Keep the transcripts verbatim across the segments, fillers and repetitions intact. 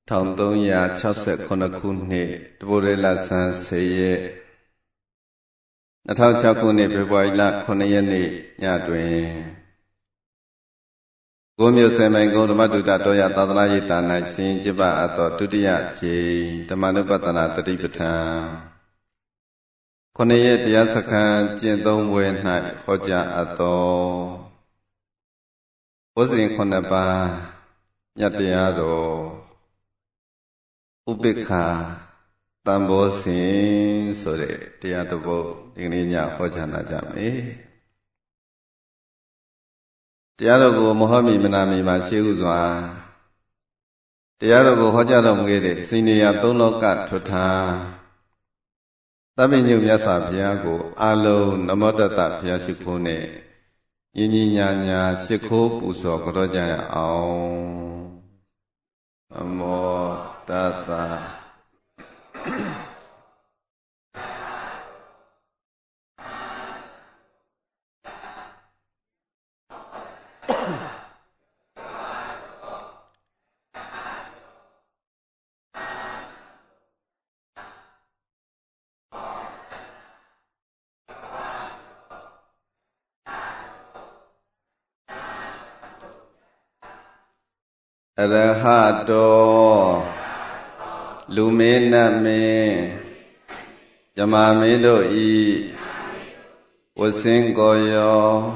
Thong tông ya chao set konakune Dvorela san seye Nathao chakune February konayane nyadwe Gomyo semai go Dhammaduta toya tadana yita na sin jiba ato tudiya je Dhammanupatana tadipatha Konaye tiyasakha jintong we nai hoja ato Bosin konapa nyatiyado Upekha Tambo sin sore tiyatobo dingninya hoja na jame Tiyarogo Mohami Manami Mashigu Zwa Tiyarogo hoja dom gede siniya toloka tuta Tabi nyu myasa bhiyago alo namodata bhiyashikune Yinyi nyanya shikho puso korojaya aung Namo tata Arahato Lumena me Yamamido i Wasingoyo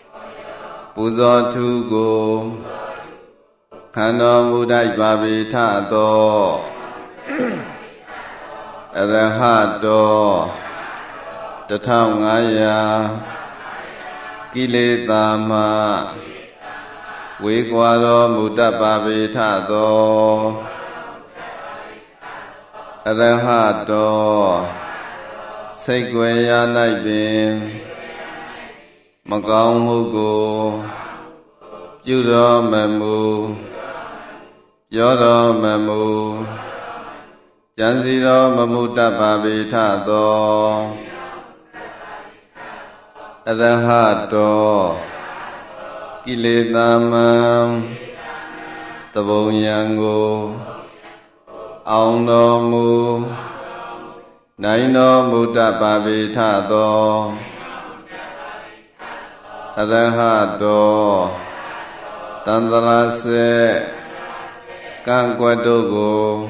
Puzotugo Kano Mudai Babitato Arahato Tatangaya Kiletama Wigwaro Mudababitato Arahato Segwaya Naibin Magaung Mugo Yuro Memu Yoro Memu Janziro Mamudababitato Arahato Kiletama Tabonyango Aung mu Naino Mudababitato Arahato Tandarase Kangwadogo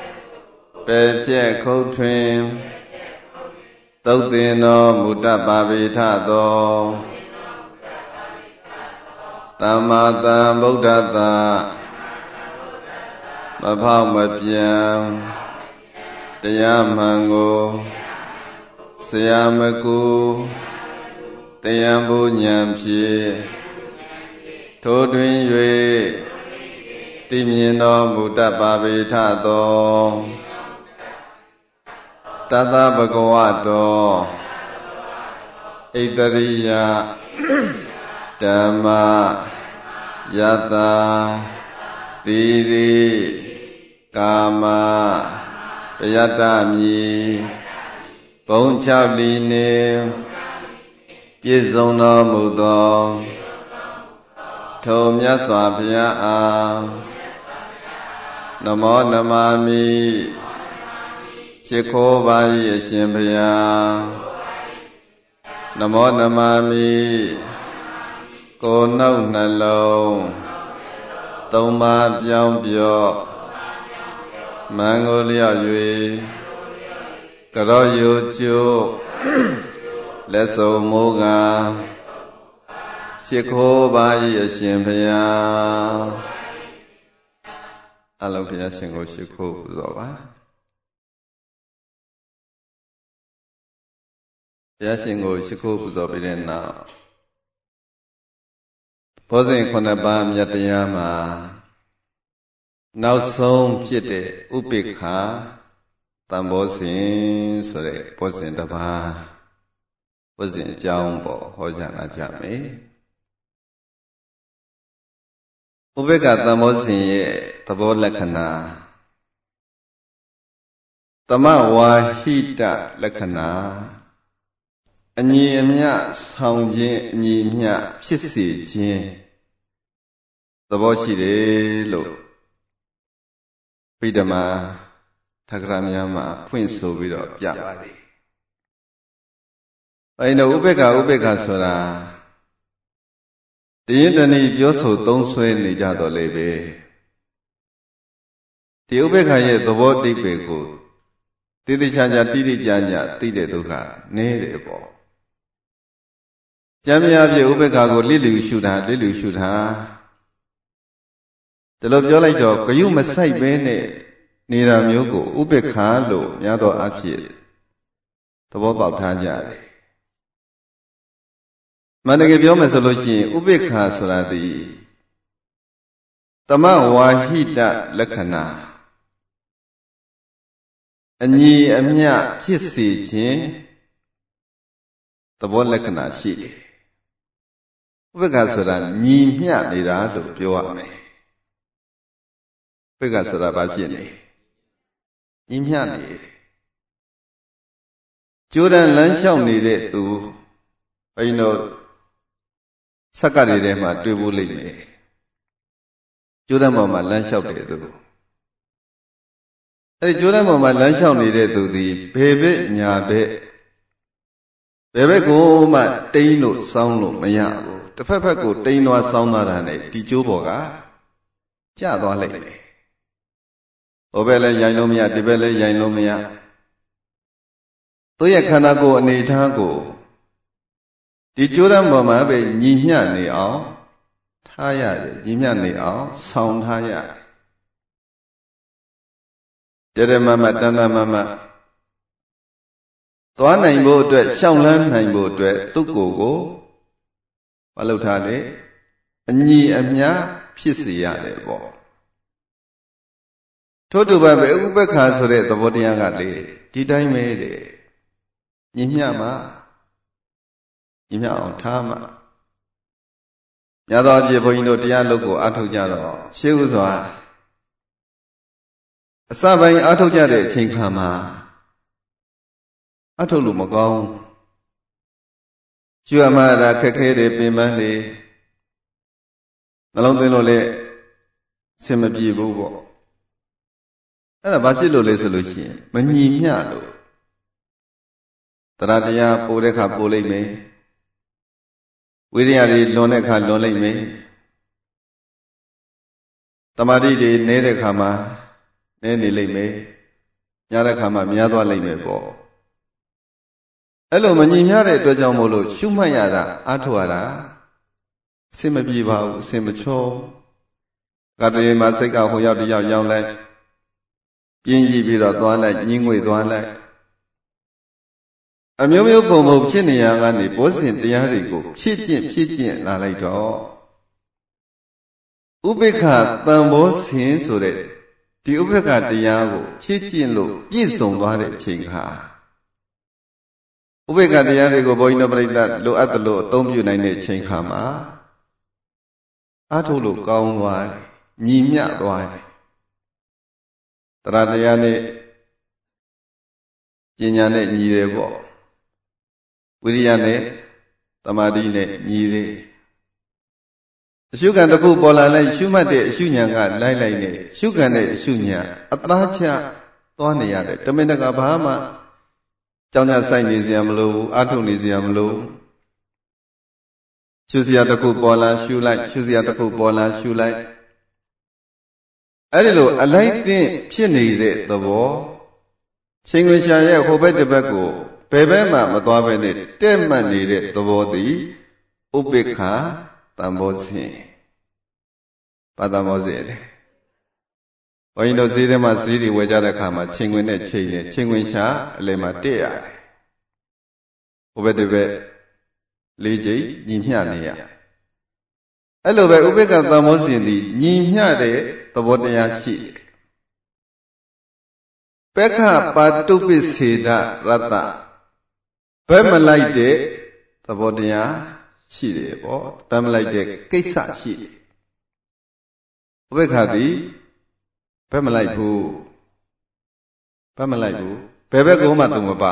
Peche Kotwin Tautino Mudababitato Tamata Buddhata Maphamapyam Tayamango Sayamaku Tayambunyampi Todwin Yue Timino Mudababitato Tata Bhagavato Idariya Dhamma Yata Tiri Kama Yatami Bonchaline Pizono Mudo Tomya Swabhya Namo Namami Shikho Vai Shimbhya Namo Namami Ko Nau Nalong Toma Pyong Pyo Mango Liao Yui Karo Yu Chu Leso Moga Shikho Vai Shimbhya Alo Phaya Shingo Shikho Puzo Ba Phaya Shingo Shikho Puzo Piden Now Bosin Konapa Myatayama Now song Pite Upekha Tambosin Sore Bosin Daba Bosin Jambo Hojana Jame Upekha Tambosin Ye Tabo Lakana Tama Wahita Lakana Anyi Mya Sangjin Anyi Mya Pisi Jin Tabo Shire Lo ပိဓမာထက္ကရာများမှာဖွင့်ဆိုပြီးတော့ပြပါသည်။အဲဒီတော့ဥပေက္ခဥပေက္ခဆိုတာတရင်တဏီပြောဆိုသုံးဆွဲနေကြတော့လေပဲဒီဥပေက္ခရဲ့သဘောတိပ္ပေကိုတိတိကျကျတိတိကျကျသိတဲ့ဒုက္ခနည်းတယ်ပေါ့ကျမ်းများပြဥပေက္ခကိုလိလူရှုတာလိလူရှုတာဒါလိုပြောလိုက်တော့ဂယုမဆိုင်ပဲနဲ့နေတာမျိုးကိုဥပေက္ခလို့များသောအားဖြင့်သဘောပေါက်ထားကြတယ်မန္တကယ်ပြောမယ်ဆိုလို့ရှိရင်ဥပေက္ခဆိုတာဒီတမဝါဟိတလက္ခဏာအညီအမျှဖြစ်စေခြင်းသဘောလက္ခဏာရှိတယ်ဥပေက္ခဆိုတာညီမျှနေတာလို့ပြောရမယ်ဥပေက္ခဆိုတာဘာဖြစ်နေညီမျှနေကြိုးတန်းလမ်းလျှောက်နေတဲ့သူဘယ်လိုဆက်ကတွေထဲမှာတွေ့ဖို့လိမ့်မယ်ကျိုးတန်းပေါ်မှာလမ်းလျှောက်တဲ့သူအဲဒီကျိုးတန်းပေါ်မှာလမ်းလျှောက်နေတဲ့သူသည်ဘယ်ဘက်ညာဘက်ဘယ်ဘက်ကိုမှတိန်းလို့စောင်းလို့မရဘူးတစ်ဖက်ဖက်ကိုတိန်းသွားစောင်းသွားတာနဲ့ဒီကျိုးပေါ်ကကျသွားလိမ့်မယ်ဟိုဘက်လည်းရိုင်လို့မရဒီဘက်လည်းရိုင်လို့မရသူရဲ့ခန္ဓာကိုယ်အနေထားကိုဒီကျိုးတန်းပေါ်မှာပဲညီမျှနေအောင်ထားရတယ်ညီမျှနေအောင်ဆောင်းထားရတယ်တရမမတဏ္ဍမမသွားနိုင်ဖို့အတွက်ရှောင်လန်းနိုင်ဖို့အတွက်သူ့ကိုယ်ကိုမလုပ်ထားလေအညီအမျှဖြစ်စေရတယ်ပေါ့ထို့တူပါပဲဥပေက္ခဆိုတဲ့သဘောတရားကလေဒီတိုင်းပဲတဲ့ညီမျှမှာညီမျှအောင်ထားမှာများသောအားဖြင့်ဘုန်းကြီးတို့တရားလုပ်ကိုအားထုတ်ကြတော့ရှေးဥစွာအစပိုင်းအားထုတ်ကြတဲ့အချိန်ခါမှာအားထုတ်လို့မကောင်းကျွမ်းမှားတာခက်ခဲတယ်ပင်ပန်းတယ်နှလုံးသွင်းလို့လည်းအဆင်မပြေဘူးပေါ့အဲ့ဒါဘာဖြစ်လို့လဲဆိုလို့ရှိရင်မညီမျှလို့တရားတရားပို့တဲ့ခါပို့လိုက်မယ်ဝိရိယတွေလွန်တဲ့ခါလွန်လိုက်မယ်တမာတိတွေနည်းတဲ့ခါမှာနည်းနေလိုက်မယ်များတဲ့ခါမှာများသွားလိုက်မယ်ပေါ့အဲ့လိုမညီမျှတဲ့အတွက်ကြောင့်မို့လို့ရှုမှတ်ရတာအားထုတ်ရတာအဆင်မပြေပါဘူးအဆင်မချောကတည်းကစိတ်ကဟိုရောက်တယောက်ရောက်လိုက်ပြင်းကြီးပြီးတော့သွားလိုက်ညင်းငွေသွားလိုက်အမျိုးမျိုးပုံပုံဖြစ်နေရကနေဘောဇဉ်တရားတွေကိုဖြည့်ကျင့်ဖြည့်ကျင့်လာလိုက်တော့ဥပေက္ခတန်ဘောဇဉ်ဆိုတဲ့ဒီဥပေက္ခတရားကိုဖြည့်ကျင့်လို့ပြည့်စုံသွားတဲ့အချိန်ခါဥပေက္ခတရားတွေကိုဘုန်းကြီးတို့ပြိဿလိုအပ်တယ်လို့အသုံးပြုနိုင်တဲ့အချိန်ခါမှာအားထုတ်လို့ကောင်းသွားတယ်ညီမျှသွားတယ်တရားတရားနဲ့ပညာနဲ့ညီတယ်ပေါ့ဝိရိယနဲ့သမာဓိနဲ့ညီတယ်အရှုခံတစ်ခုပေါ်လာလိုက်ရှုမှတ်တဲ့အရှုဉဏ်ကလိုက်လိုက်နဲ့ရှုခံတဲ့အရှုဉဏ်အသားချသွားနေရတယ်တမင်တကာဘာမှကြောင်းကြဆိုင်နေစရာမလိုဘူးအာထုံနေစရာမလိုရှုစရာတစ်ခုပေါ်လာရှုလိုက်ရှုစရာတစ်ခုပေါ်လာရှုလိုက်အဲ့ဒီလိုအလိုက်သင့်ဖြစ်နေတဲ့သဘောချိန်ခွင်ရှာရဲ့ဟိုဘက်တစ်ဘက်ကိုဘယ်ဘက်မှမသွားဘဲနဲ့တဲ့မှတ်နေတဲ့သဘောသည်ဥပေက္ခတန်ဘောဇဉ်ဘာတန်ဘောဇဉ်လဲဘုန်းကြီးတို့ဈေးထဲမှာဈေးတွေဝယ်ကြတဲ့အခါမှာချိန်ခွင်နဲ့ချိန်နဲ့ချိန်ခွင်ရှာအလယ်မှာတက်ရတယ်ဟိုဘက်တစ်ဘက်လေးကြိမ်ညီမျှနေရအဲ့လိုပဲဥပေက္ခတန်ဘောဇဉ်သည်ညီမျှတဲ့သဘောတရားရှိတယ်ပက္ခပါတုပ္ပစေတရတ္တဘယ်မလိုက်တဲ့သဘောတရားရှိတယ်ပေါ့ဘယ်မလိုက်တဲ့ကိစ္စရှိတယ်ဥပေက္ခသည်ဘယ်မလိုက်ဘူးဘယ်မလိုက်ဘူးဘယ်ဘက်ကမှသူမပါ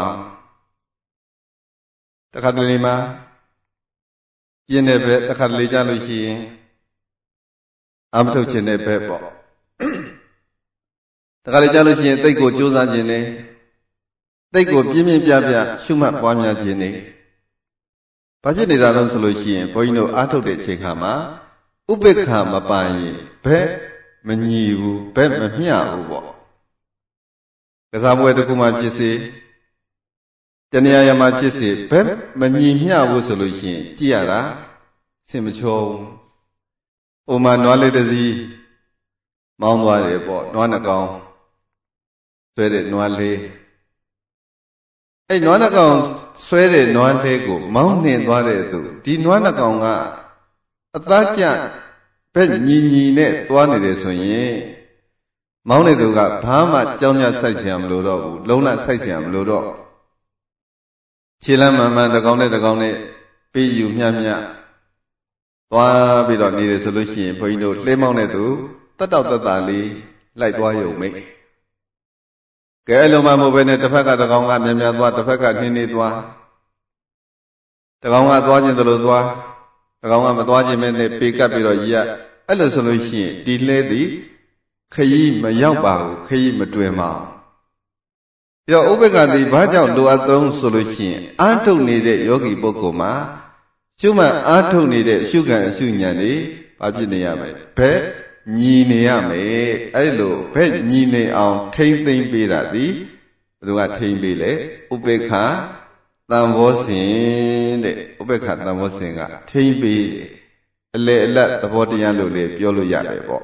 တခါတလေမှာပြင်းတဲ့ဘက်တခါတလေကြလို့ရှိရင်အမထုတ်ခြင်းတဲ့ဘက်ပေါ့တတခါလေကြားလို့ရှိရင်တိတ်ကိုကြိုးစားခြင်းနဲ့တိတ်ကိုပြင်းပြင်းပြပြရှုမှတ်ပွားများခြင်းနဲ့ဘာဖြစ်နေတာလဲဆိုလို့ရှိရင်ဘုန်းကြီးတို့အားထုတ်တဲ့အချိန်ခါမှာဥပေက္ခမပိုင်ရင်ဘက်မညီဘူးဘက်မမျှဘူးပေါ့ကစားပွဲတစ်ခုမှဖြစ်စေတဏှာရမှာဖြစ်စေဘက်မညီမျှဘူးဆိုလို့ရှိရင်ကြည့်ရတာစင်မချောဘူး။ဥမာနွားလေးတစ်စီးမောင်းသွားတယ်ပေါ့နွားနှကောင်ဆွဲတဲ့နွားလေးအဲ့နွားနှကောင်ဆွဲတဲ့နွားလေးကိုမောင်းနှင်သွားတဲ့သူဒီနွားနှကောင်ကအသားကျဘက်ညီညီနဲ့သွားနေတယ်ဆိုရင်မောင်းတဲ့သူကဘာမှကြောင်းကြစိုက်เสียမလို့တော့ဘူးလုံးဝစိုက်เสียမလို့တော့ခြေလမ်းမှန်မှန်တကောင်နဲ့တကောင်နဲ့ပေးယူမျှမျှသွားပြီးတော့နေတယ်ဆိုလို့ရှိရင်ဘုန်းကြီးတို့လှဲမောင်းတဲ့သူတတ်တော့တတ်တာလေးလိုက်သွားရုံမိတ်ကဲအဲ့လိုမှမဟုတ်ဘဲနဲ့တစ်ဖက်ကတကောင်ကမြင်မြသွားတစ်ဖက်ကနှင်းနေသွားတကောင်ကသွားခြင်းသလိုသွားတကောင်ကမသွားခြင်းပဲနဲ့ပေကပ်ပြီးတော့ရက်အဲ့လိုဆိုလို့ရှိရင်ဒီလှဲသည်ခရီးမရောက်ပါဘူးခရီးမတွင်ပါဘူးဒါဥပ္ပက္ခတိဘာကြောင့်လိုအပ်သုံးဆိုလို့ရှိရင်အာထုတ်နေတဲ့ယောဂီပုဂ္ဂိုလ်မှာရှုမှတ်အာထုတ်နေတဲ့အရှုခံအရှုဉာဏ်တွေဘာဖြစ်နေရမလဲဘက်ညီနေရမယ်အဲ့လိုဘက်ညီနေအောင်ထိမ့်သိမ့်ပေးတာဒီဘယ်သူကထိမ့်ပေးလဲဥပ္ပက္ခတံဘောစဉ်တဲ့ဥပ္ပက္ခတံဘောစဉ်ကထိမ့်ပေးတယ်အလေအလတ်သဘောတရားလို့လေပြောလို့ရတယ်ပေါ့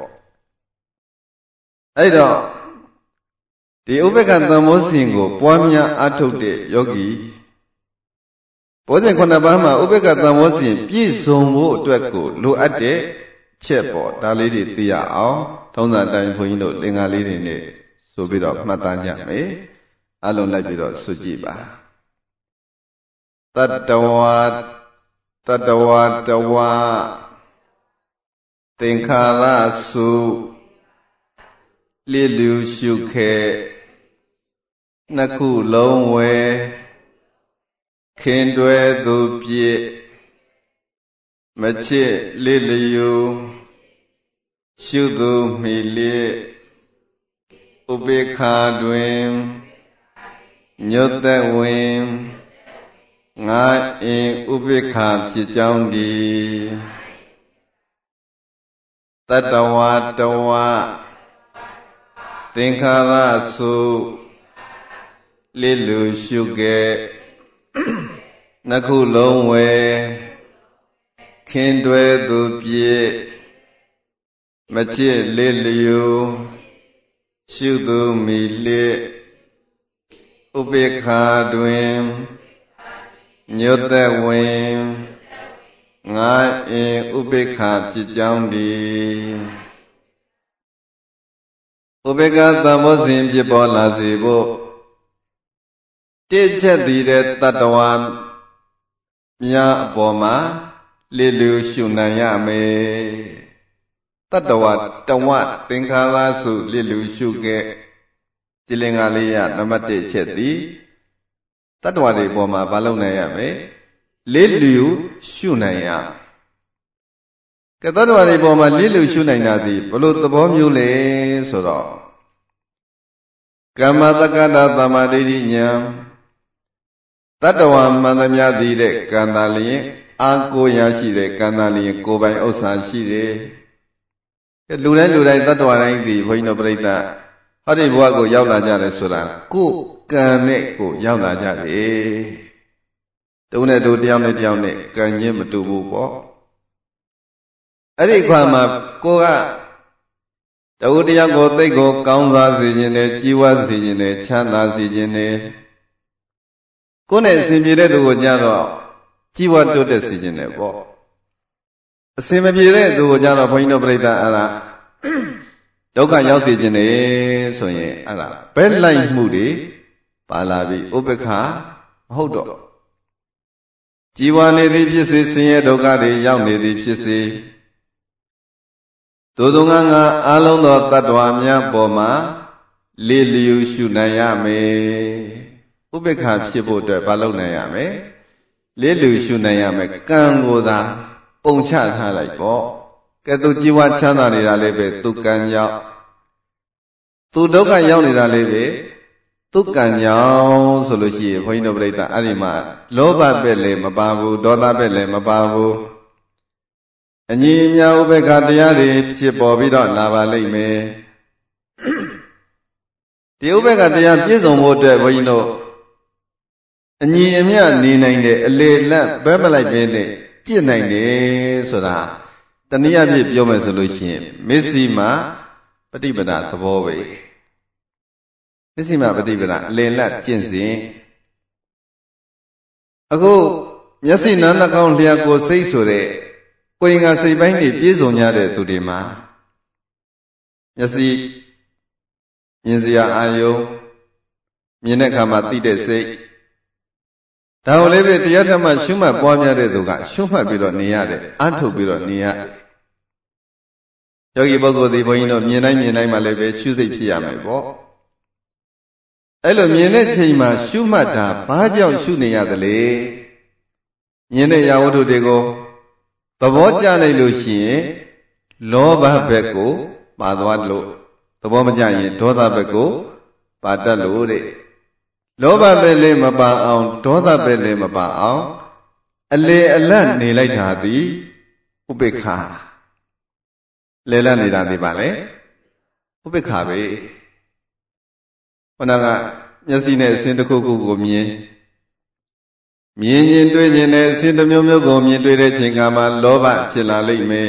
အဲ့တော့ဒီဥပ္ပက္ခတံဘောစဉ်ကိုပွားများအထုတ်တဲ့ယောဂီဘောဇဉ်ခုနှစ်ပါးမှာဥပ္ပက္ခတံဘောစဉ်ပြည့်စုံဖို့အတွက်ကိုလိုအပ်တဲ့ချက်ပေါ့ဒါလေးတွေသိရအောင်ထုံးစံတိုင်းဘုန်းကြီးတို့လင်္ကာလေးတွေနဲ့ဆိုပြီးတော့မှတ်သားကြမယ်အလုံးလိုက်ပြီးတော့ဆိုကြည့်ပါတတ္တဝါတတ္တဝါတဝါသင်္ခါရစုလျလူရှုခဲနှစ်ခုလုံးဝဲခင်တွဲသူပြည့်မချစ်လျလျူရှုသူမိလျက်ဥပေက္ခတွင်ညွတ်သက်ဝင်ငါအင်းဥပေက္ခဖြစ်ကြောင်းဒီတတ္တဝါတဝါသင်္ခါရစုလျလူရှုခဲ့နှစ်ခုလုံးဝဲခင်တွဲသူပြည့်မချစ်လျလျူရှုသူမိလျက်ဥပေက္ခတွင်ညွတ်သက်ဝင်ငါအင်းဥပေက္ခဖြစ်ကြောင်းဒီဥပေက္ခသံဘောစဉ်ဖြစ်ပေါ်လာစေဖို့တိချက်တည်တဲ့တတ္တဝါများအပေါ်မှာလျလူရှုနိုင်ရမယ်တတ္တဝါတဝသင်္ခါရစုလျလူရှုခဲ့ဒီလင်္ကာလေးရနံပါတ်တစ်ချက်သည်တတ္တဝါတွေပေါ်မှာဘာလုပ်နိုင်ရမလဲလျလူရှုနိုင်ရကဲတတ္တဝါတွေပေါ်မှာလျလူရှုနိုင်တာဒီဘလို့သဘောမျိုးလဲဆိုတော့ကမ္မတက္ကတာသမ္မာဒိဋ္ဌိဉာဏ်တတ္တဝါမှန်သမျှသိတဲ့ကံတာလျင်အာကိုရရှိတဲ့ကံတာလျင်ကိုယ်ပိုင်ဥစ္စာရှိတယ်။လူတိုင်းလူတိုင်းတတ္တဝါတိုင်းဒီဘုန်းကြီးတို့ပြိဿဟောဒီဘဝကိုရောက်လာကြတယ်ဆိုတာကိုယ်ကံနဲ့ကိုယ်ရောက်လာကြတယ်။တုံးနဲ့တူတယောက်နဲ့တယောက်နဲ့ကံချင်းမတူဘူးပေါ့။အဲ့ဒီခွာမှာကိုကတဝူတယောက်ကိုသိကိုကောင်းစားစေခြင်းနဲ့ကြီးဝါစေခြင်းနဲ့ချမ်းသာစေခြင်းနဲ့ကိုယ်နဲ့အစဉ်ပြေတဲ့သူကိုကြတော့ကြီးဝါတိုးတက်စေခြင်းနဲ့ပေါ့အစဉ်မပြေတဲ့သူကိုကြတော့ဘုန်းကြီးတို့ပြိဿအဲ့ဒါဒုက္ခရောက်စေခြင်းနဲ့ဆိုရင်အဲ့ဒါဘယ်လိုက်မှုတွေပါလာပြီဥပ္ပခမဟုတ်တော့ကြီးဝါနေသည်ဖြစ်စေဆင်းရဲဒုက္ခတွေရောက်နေသည်ဖြစ်စေသို့သောငါငါအလုံးသောတ attva များပေါ်မှာလေလျူရှုနိုင်ရမယ်ဥပ္ပခဖြစ်ဖို့အတွက်ဘာလုပ်နိုင်ရမလဲလေလျူရှုနိုင်ရမယ်ကံကိုသာပုံချထားလိုက်ပေါ့ကဲသူជីវချမ်းသာနေတာလေးပဲသူကံကြောင့်သူဒုက္ခရောက်နေတာလေးပဲသူကံကြောင့်ဆိုလို့ရှိရင်ဘုန်းကြီးတို့ပြိဿအဲ့ဒီမှာလောဘပဲ့လည်းမပါဘူးဒေါသပဲ့လည်းမပါဘူးအညီအမျှဥပေက္ခတရားတွေဖြစ်ပေါ်ပြီးတော့လာပါလိမ့်မယ်ဒီဥပေက္ခတရားပြည့်စုံဖို့အတွက်ဘုန်းကြီးတို့အညီအမျှနေနိုင်တဲ့အလေလတ်ဘဲမလိုက်ပဲနဲ့ကြည့်နိုင်တယ်ဆိုတာတနည်းအားဖြင့်ပြောမယ်ဆိုလို့ရှိရင်မစ္စည်းမပฏิပဒါသဘောပဲမစ္စည်းမပฏิပဒါအလေလတ်ကျင့်စဉ်အခုမျက်စိနားနှာခေါင်းလျှာကိုယ်စိတ်ဆိုတဲ့ကိုယ်ငါစိတ်ပိုင်းတွေပြည့်စုံကြတဲ့သူတွေမှာမျက်စိမြင်စရာအာယုံမြင်တဲ့အခါမှာသိတဲ့စိတ်ဒါကိုလည်းပဲတရားဓမ္မရှုမှတ်ပွားများတဲ့သူကရှုမှတ်ပြီးတော့နေရတယ်အထုတ်ပြီးတော့နေရယောဂီပုဂ္ဂိုလ်ဒီဘုန်းကြီးတို့မြင်တိုင်းမြင်တိုင်းမှာလည်းပဲရှုစိတ်ဖြစ်ရမယ်ပေါ့အဲ့လိုမြင်တဲ့ချိန်မှာရှုမှတ်တာဘာကြောင့်ရှုနေရသလဲမြင်တဲ့ရာဝတ္ထုတွေကိုသဘောကျလိုက်လို့ရှိရင်လောဘဘက်ကိုပါသွားလို့သဘောမကျရင်ဒေါသဘက်ကိုပါတတ်လို့တဲ့လောဘပဲလည်းမပါအောင်ဒေါသပဲလည်းမပါအောင်အလေအလတ်နေလိုက်တာသည်ဥပိ္ပခာလေလတ်နေတာဒီပါလေဥပိ္ပခာပဲခဏကမျက်စိနဲ့အစင်းတစ်ခုခုကိုမြင်မြင်ရင်တွေ့ရင်လည်းအစင်းတစ်မျိုးမျိုးကိုမြင်တွေ့တဲ့ချိန်ကမှလောဘဖြစ်လာလိမ့်မယ်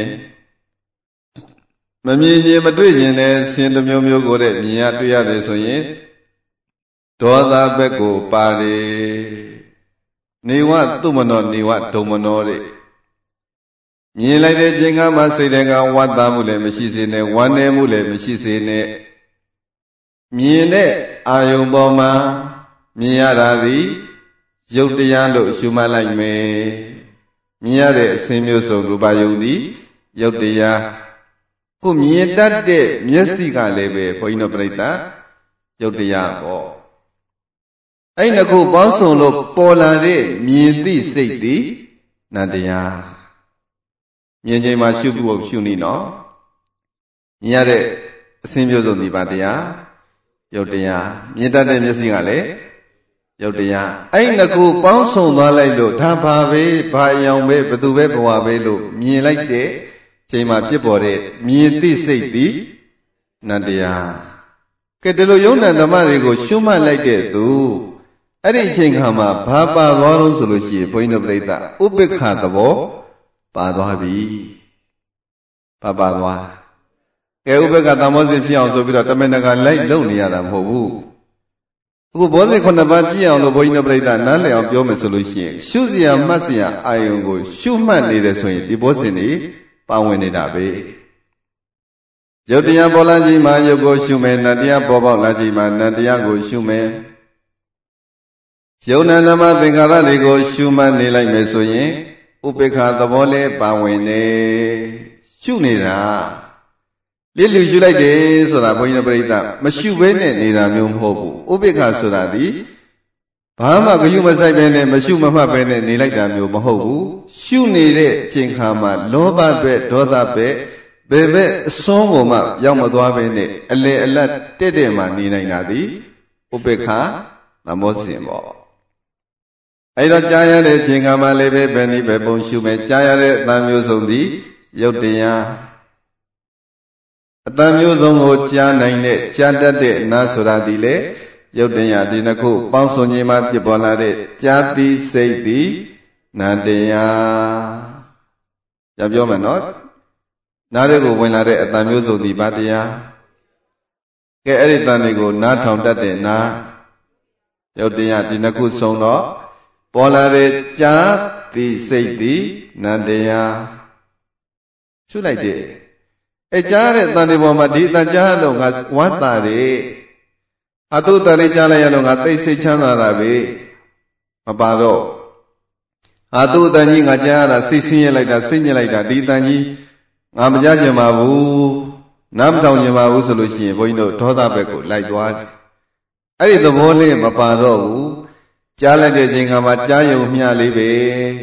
မမြင်ရင်မတွေ့ရင်လည်းအစင်းတစ်မျိုးမျိုးကိုတဲ့မြင်ရတွေ့ရတယ်ဆိုရင်ဒေါသဘက်ကိုပါတယ်နေဝသူမနောနေဝဒုံမနောတဲ့မြင်လိုက်တဲ့ချိန်ကမှစိတ်တွေကဝတ်သားမှုလည်းမရှိစေနဲ့ဝမ်းနည်းမှုလည်းမရှိစေနဲ့မြင်တဲ့အာယုံပေါ်မှာမြင်ရတာသည်ရုပ်တရားလို့ရှုမှတ်လိုက်မယ်မြင်ရတဲ့အစင်းမျိုးစုံရူပယုံသည်ရုပ်တရားကိုမြင်တတ်တဲ့မျက်စိကလည်းပဲဘုန်းကြီးတို့ပြိဿရုပ်တရားပေါ့အဲ့နှစ်ခုပေါင်းစုံလို့ပေါ်လာတဲ့မြင်သိစိတ်သည်နတ်တရားမြင်ချိန်မှာရှုဖို့ရှုနေနော်မြင်ရတဲ့အစင်းမျိုးစုံဒီပါတရားရုပ်တရားမြင်တတ်တဲ့မျက်စိကလည်းရုပ်တရားအဲ့နှစ်ခုပေါင်းစုံသွားလိုက်လို့ဒါဘာပဲဘာအယောင်ပဲဘသူပဲဘဝပဲလို့မြင်လိုက်တဲ့ချိန်မှာဖြစ်ပေါ်တဲ့မြင်သိစိတ်သည်နတ်တရားကဲဒီလိုယုံနာဓမ္မတွေကိုရှုမှတ်လိုက်တဲ့သူအဲ့ဒီအချိန်ခါမှာဘာပါသွားတော့ဆိုလို့ရှိရင်ဘုန်းကြီးတို့ပြိဿဥပိ္ပခသဘောပါသွားပြီဘာပါသွားကဲဥပိ္ပခသမောစဉ်ဖြစ်အောင်ဆိုပြီးတော့တမင်တကာလိုက်လုံနေရတာမဟုတ်ဘူးအခုဘောဇင်ခုနှစ်ပါးပြည့်အောင်လို့ဘုန်းကြီးတို့ပြိဿနားလည်အောင်ပြောမယ်ဆိုလို့ရှိရင်ရှုစရာမှတ်စရာအာယုံကိုရှုမှတ်နေတယ်ဆိုရင်ဒီဘောဇင်นี่ပါဝင်နေတာပဲရုပ်တရားပေါ်လာခြင်းမှာရုပ်ကိုရှုမယ်နတ်တရားပေါ်ပေါက်လာခြင်းမှာနတ်တရားကိုရှုမယ်ယုံနာနာမသင်္ခါရတွေကိုရှုမှတ်နေလိုက်မယ်ဆိုရင်ဥပိ္ပခသဘောလေးပါဝင်နေရှုနေတာလစ်လူရှုလိုက်တယ်ဆိုတာဘုန်းကြီးတို့ပြိဿမရှုဘဲနဲ့နေတာမျိုးမဟုတ်ဘူးဥပိ္ပခဆိုတာဒီဘာမှဂယုမဆိုင်ပဲနဲ့မရှုမမှတ်ပဲနဲ့နေလိုက်တာမျိုးမဟုတ်ဘူးရှုနေတဲ့အချိန်ခါမှာလောဘပဲဒေါသပဲဘယ်ဘက်အစွန်းကိုမှရောက်မသွားပဲနဲ့အလေအလတ်တက်တဲ့မှနေနိုင်တာဒီဥပိ္ပခသမောစဉ်ပေါ့အဲ့တော့ကြားရတဲ့အချိန်ကမှလည်းပဲဘယ်နည်းပဲပုံရှုမယ်ကြားရတဲ့အတန်မျိုးစုံသည်ရုပ်တရားအတန်မျိုးစုံကိုကြားနိုင်တဲ့ကြားတတ်တဲ့နာဆိုတာဒီလေရုပ်တရားဒီနှစ်ခုပေါင်းစုံခြင်းမှဖြစ်ပေါ်လာတဲ့ကြားသိစိတ်သည်နာတရားကြပြောမယ်နော်နားတွေကိုဝင်လာတဲ့အတန်မျိုးစုံသည်ဘာတရားကဲအဲ့ဒီတန်တွေကိုနားထောင်တတ်တဲ့နာရုပ်တရားဒီနှစ်ခုစုံတော့ပေါ်လာတဲ့ကြားသိစိတ်သည်နန္တရားရှုလိုက်တယ်အဲကြားတဲ့တန်ဒီပေါ်မှာဒီတန်ကြားလို့ငါဝမ်းသာတယ်အတုတန်လေးကြားလိုက်ရလို့ငါသိစိတ်ချမ်းသာတာပဲမပါတော့အတုတန်ကြီးငါကြားရတာစိတ်ဆင်းရဲလိုက်တာစိတ်ညစ်လိုက်တာဒီတန်ကြီးငါမကြားကြပါဘူးနားမထောင်ကြပါဘူးဆိုလို့ရှိရင်ဘုန်းကြီးတို့ဒေါသဘက်ကိုလိုက်သွားတယ်အဲ့ဒီသဘောလေးမပါတော့ဘူးကြားလိုက်တဲ့ချိန်ကမှကြားယုံမျှလေးပဲ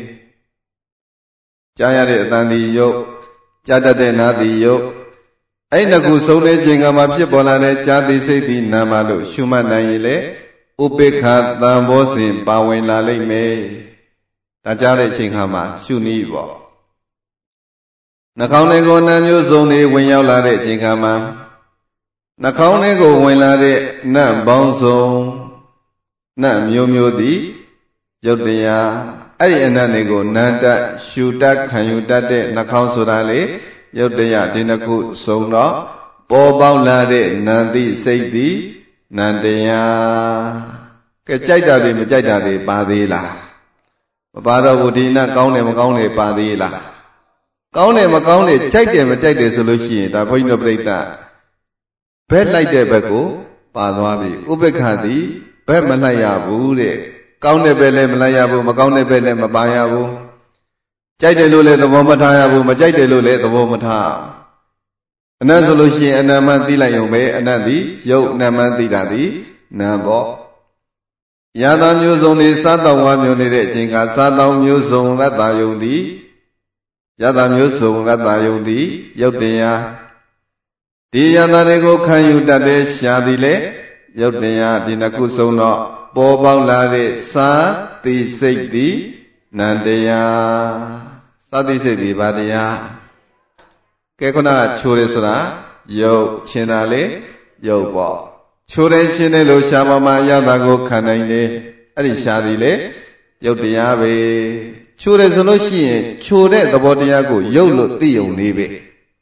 ကြားရတဲ့အတန်ဒီယုတ်ကြားတတ်တဲ့နားဒီယုတ်အဲ့နှစ်ခုစုံတဲ့ချိန်ကမှဖြစ်ပေါ်လာတဲ့ဇာတိစိတ်ဒီနာမလို့ရှုမှတ်နိုင်ရင်လေဥပိ္ပခာသံဘောစဉ်ပါဝင်လာလိမ့်မယ်ဒါကြားတဲ့အချိန်ခါမှာရှုနည်းပေါ့နှာခေါင်းလေးကိုနာမျိုးစုံတွေဝင်ရောက်လာတဲ့အချိန်ခါမှာနှာခေါင်းလေးကိုဝင်လာတဲ့နတ်ပေါင်းစုံနတ်မျိုးမျိုးသည်ရုပ်တရားအဲ့ဒီအနတ်တွေကိုနန္တရှုတတ်ခံယူတတ်တဲ့နှာခေါင်းဆိုတာလေရုပ်တရားဒီနှစ်ခုစုံတော့ပေါ်ပေါက်လာတဲ့နန္တိစိတ်သည်နန္တရားကဲကြိုက်တာတွေမကြိုက်တာတွေပါသေးလားမပါတော့ဘူးဒီနတ်ကောင်းတယ်မကောင်းတယ်ပါသေးလားကောင်းတယ်မကောင်းတယ်ကြိုက်တယ်မကြိုက်တယ်ဆိုလို့ရှိရင်ဒါဘုန်းကြီးတို့ပြိဿဘက်လိုက်တဲ့ဘက်ကိုပါသွားပြီဥပိ္ပခာသည်ဘက်မလိုက်ရဘူးတဲ့ကောင်းတဲ့ဘက်လည်းမလိုက်ရဘူးမကောင်းတဲ့ဘက်လည်းမပါရဘူးကြိုက်တယ်လို့လည်းသဘောမထားရဘူးမကြိုက်တယ်လို့လည်းသဘောမထားအနတ်ဆိုလို့ရှိရင်အနတ်မှသိလိုက်ရုံပဲအနတ်သည်ရုပ်အနတ်မှသိတာသည်နာမ်ပေါ့ယသာမျိုးစုံတွေစားတော်ဝါမျိုးနေတဲ့အချိန်ကစားတော်မျိုးစုံရတ္တယုံသည်ယသာမျိုးစုံရတ္တယုံသည်ရုပ်တရားဒီယသာတွေကိုခံယူတတ်တဲ့ရှားသည်လေရုပ်တရားဒီနှစ်ခုစုံတော့ပေါ်ပေါက်လာတဲ့စာတိစိတ်သည်နန္တရားစာတိစိတ်သည်ဘာတရားကဲခုနကချိုးတယ်ဆိုတာရုပ်ချင်းတာလေရုပ်ပေါ့ချိုးတယ်ချင်းတယ်လို့ရှားပါမှာယသာကိုခံနိုင်တယ်အဲ့ဒီရှားသည်လေရုပ်တရားပဲချိုးတယ်ဆိုလို့ရှိရင်ချိုးတဲ့သဘောတရားကိုရုပ်လို့သိုံလေးပဲ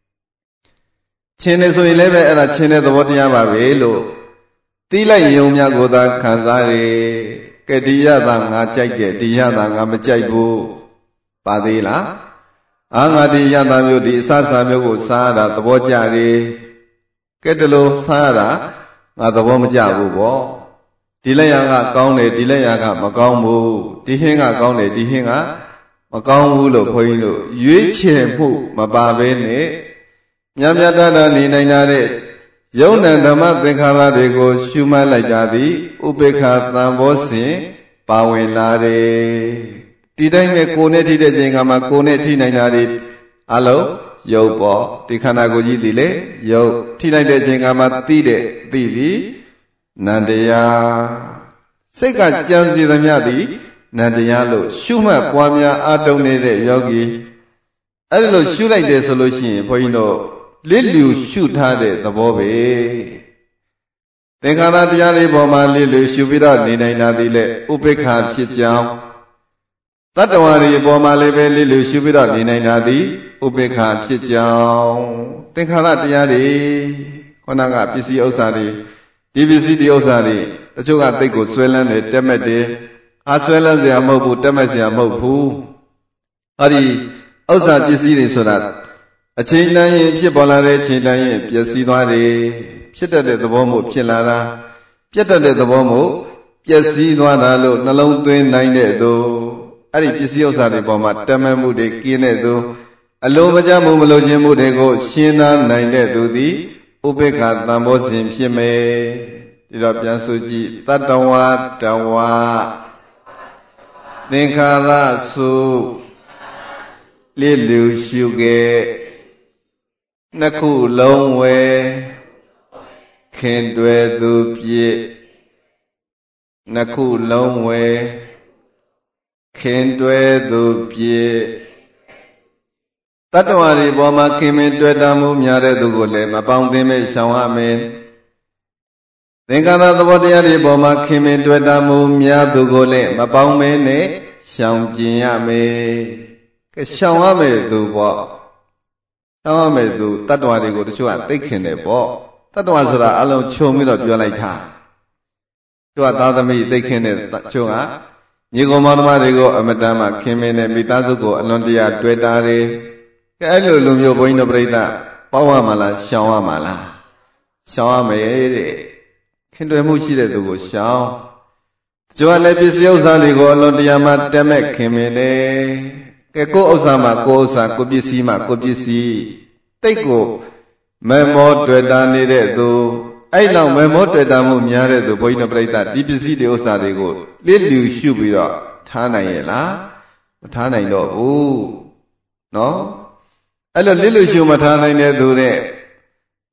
ချင်းတယ်ဆိုရင်လည်းပဲအဲ့ဒါချင်းတဲ့သဘောတရားပါပဲလို့သိလိုက်ယုံများကိုသာခံစားရကဲဒီရတာငါကြိုက်တယ်ဒီရတာငါမကြိုက်ဘူးပါသေးလားအာငါဒီရတာမျိုးဒီအစစာမျိုးကိုစားရတာသဘောကျတယ်ကဲတလို့စားရတာငါသဘောမကျဘူးပေါ့ဒီလက်ရကကောင်းတယ်ဒီလက်ရကမကောင်းဘူးဒီဟင်းကကောင်းတယ်ဒီဟင်းကမကောင်းဘူးလို့ခွင်းလို့ရွေးချယ်မှုမပါဘဲနဲ့မြတ်မြတ်တတ်နေနိုင်တဲ့ယုံနဲ့ဓမ္မသင်္ခါရတွေကိုရှုမှတ်လိုက်တာသည်ဥပိ္ပခာသံဘောစဉ်ပါဝင်လာတယ်ဒီတိုင်းပဲကိုယ်နဲ့ထိတဲ့ချိန်ကမှကိုယ်နဲ့ထိနိုင်တာတွေအလုံးရုပ်ပေါ့ဒီခန္ဓာကိုယ်ကြီးဒီလေရုပ်ထိလိုက်တဲ့ချိန်ကမှသိတဲ့သိသည်နန္တရားစိတ်ကကြံစီသမျှသည်နန္တရားလို့ရှုမှတ်ပွားများအားထုတ်နေတဲ့ယောဂီအဲ့လိုရှုလိုက်တယ်ဆိုလို့ရှိရင်ဘုန်းကြီးတို့လစ်လျူရှုထားတဲ့သဘောပဲသင်္ခါရတရားလေးပေါ်မှာလစ်လျူရှုပြီးတော့နေနိုင်တာဒီလေဥပိ္ပခာဖြစ်ကြောင်းတတ္တဝါတွေပေါ်မှာလည်းပဲလစ်လျူရှုပြီးတော့နေနိုင်တာဒီဥပိ္ပခာဖြစ်ကြောင်းသင်္ခါရတရားတွေခေါဏကပစ္စည်းဥစ္စာတွေဒီပစ္စည်းဒီဥစ္စာတွေတချို့ကသိတ်ကိုဆွဲလန်းတယ်တက်မဲ့တယ်အားဆွဲလန်းเสียမဟုတ်ဘူးတက်မဲ့เสียမဟုတ်ဘူးအဲ့ဒီဥစ္စာပစ္စည်းတွေဆိုတာအချိန်တန်ရင်ဖြစ်ပေါ်လာတဲ့အချိန်တန်ရင်ပျက်စီးသွားတယ်ဖြစ်တတ်တဲ့သဘောမို့ဖြစ်လာတာပြတ်တတ်တဲ့သဘောမို့ပျက်စီးသွားတာလို့နှလုံးသွင်းနိုင်တဲ့သူအဲ့ဒီပစ္စည်းဥစ္စာတွေပေါ်မှာတမန်မှုတွေကင်းတဲ့သူအလိုမကျမှုမလိုခြင်းမှုတွေကိုရှင်းသားနိုင်တဲ့သူသည်ဥပိ္ပခာသံဘောစဉ်ဖြစ်မယ်ဒီတော့ပြန်ဆိုကြည့်တတဝါတဝါသင်္ခါရစုလစ်လျူရှုခဲ့နှစ်ခုလုံးဝဲခင်တွယ်သူပြည့်နှစ်ခုလုံးဝဲခင်တွယ်သူပြည့်တတ္တဝါတွေပေါ်မှာခင်မင်တွေ့တာမှုများတဲ့သူကိုလည်းမပေါင်းသင်းမဲ့ရှောင်ရမယ်သင်္ခါရသဘောတရားတွေပေါ်မှာခင်မင်တွေ့တာမှုများသူကိုလည်းမပေါင်းမဲနဲ့ရှောင်ကျင်ရမယ်ကဲရှောင်ရမယ်သူပေါ့ရှောင်ရမယ်သူတတ္တဝါတွေကိုတချို့ကသိခင်တယ်ပေါ့တတ္တဝါဆိုတာအလုံးခြုံပြီးတော့ပြောလိုက်တာသူကသာသမီသိခင်တဲ့ချို့ကညီကောင်မောင်နှမတွေကိုအမတန်မှခင်မင်တဲ့မိသားစုကိုအလွန်တရာတွေ့တာတယ်ကဲအဲ့လိုလူမျိုးဘုန်းကြီးတို့ပြိဿပေါင်းရမှာလားရှောင်ရမှာလားရှောင်ရမယ်တဲ့ခင်တွေ့မှုရှိတဲ့သူကိုရှောင်ကြွားလည်းပစ္စည်းဥစ္စာတွေကိုအလွန်တရာမှတက်မဲ့ခင်မင်တယ်ကဲကိုယ်ဥစ္စာမှာကိုယ်ဥစ္စာကိုပစ္စည်းမှာကိုပစ္စည်းတိတ်ကိုမမောတွေ့တာနေတဲ့သူအဲ့လောက်မမောတွေ့တာမှုများတဲ့သူဘုန်းကြီးတို့ပြိဿဒီပစ္စည်းတွေဥစ္စာတွေကိုလစ်လျူရှုပြီးတော့ထားနိုင်ရဲ့လားမထားနိုင်တော့ဘူးနော်အဲ့လိုလစ်လျူရှုမထားနိုင်တဲ့သူတဲ့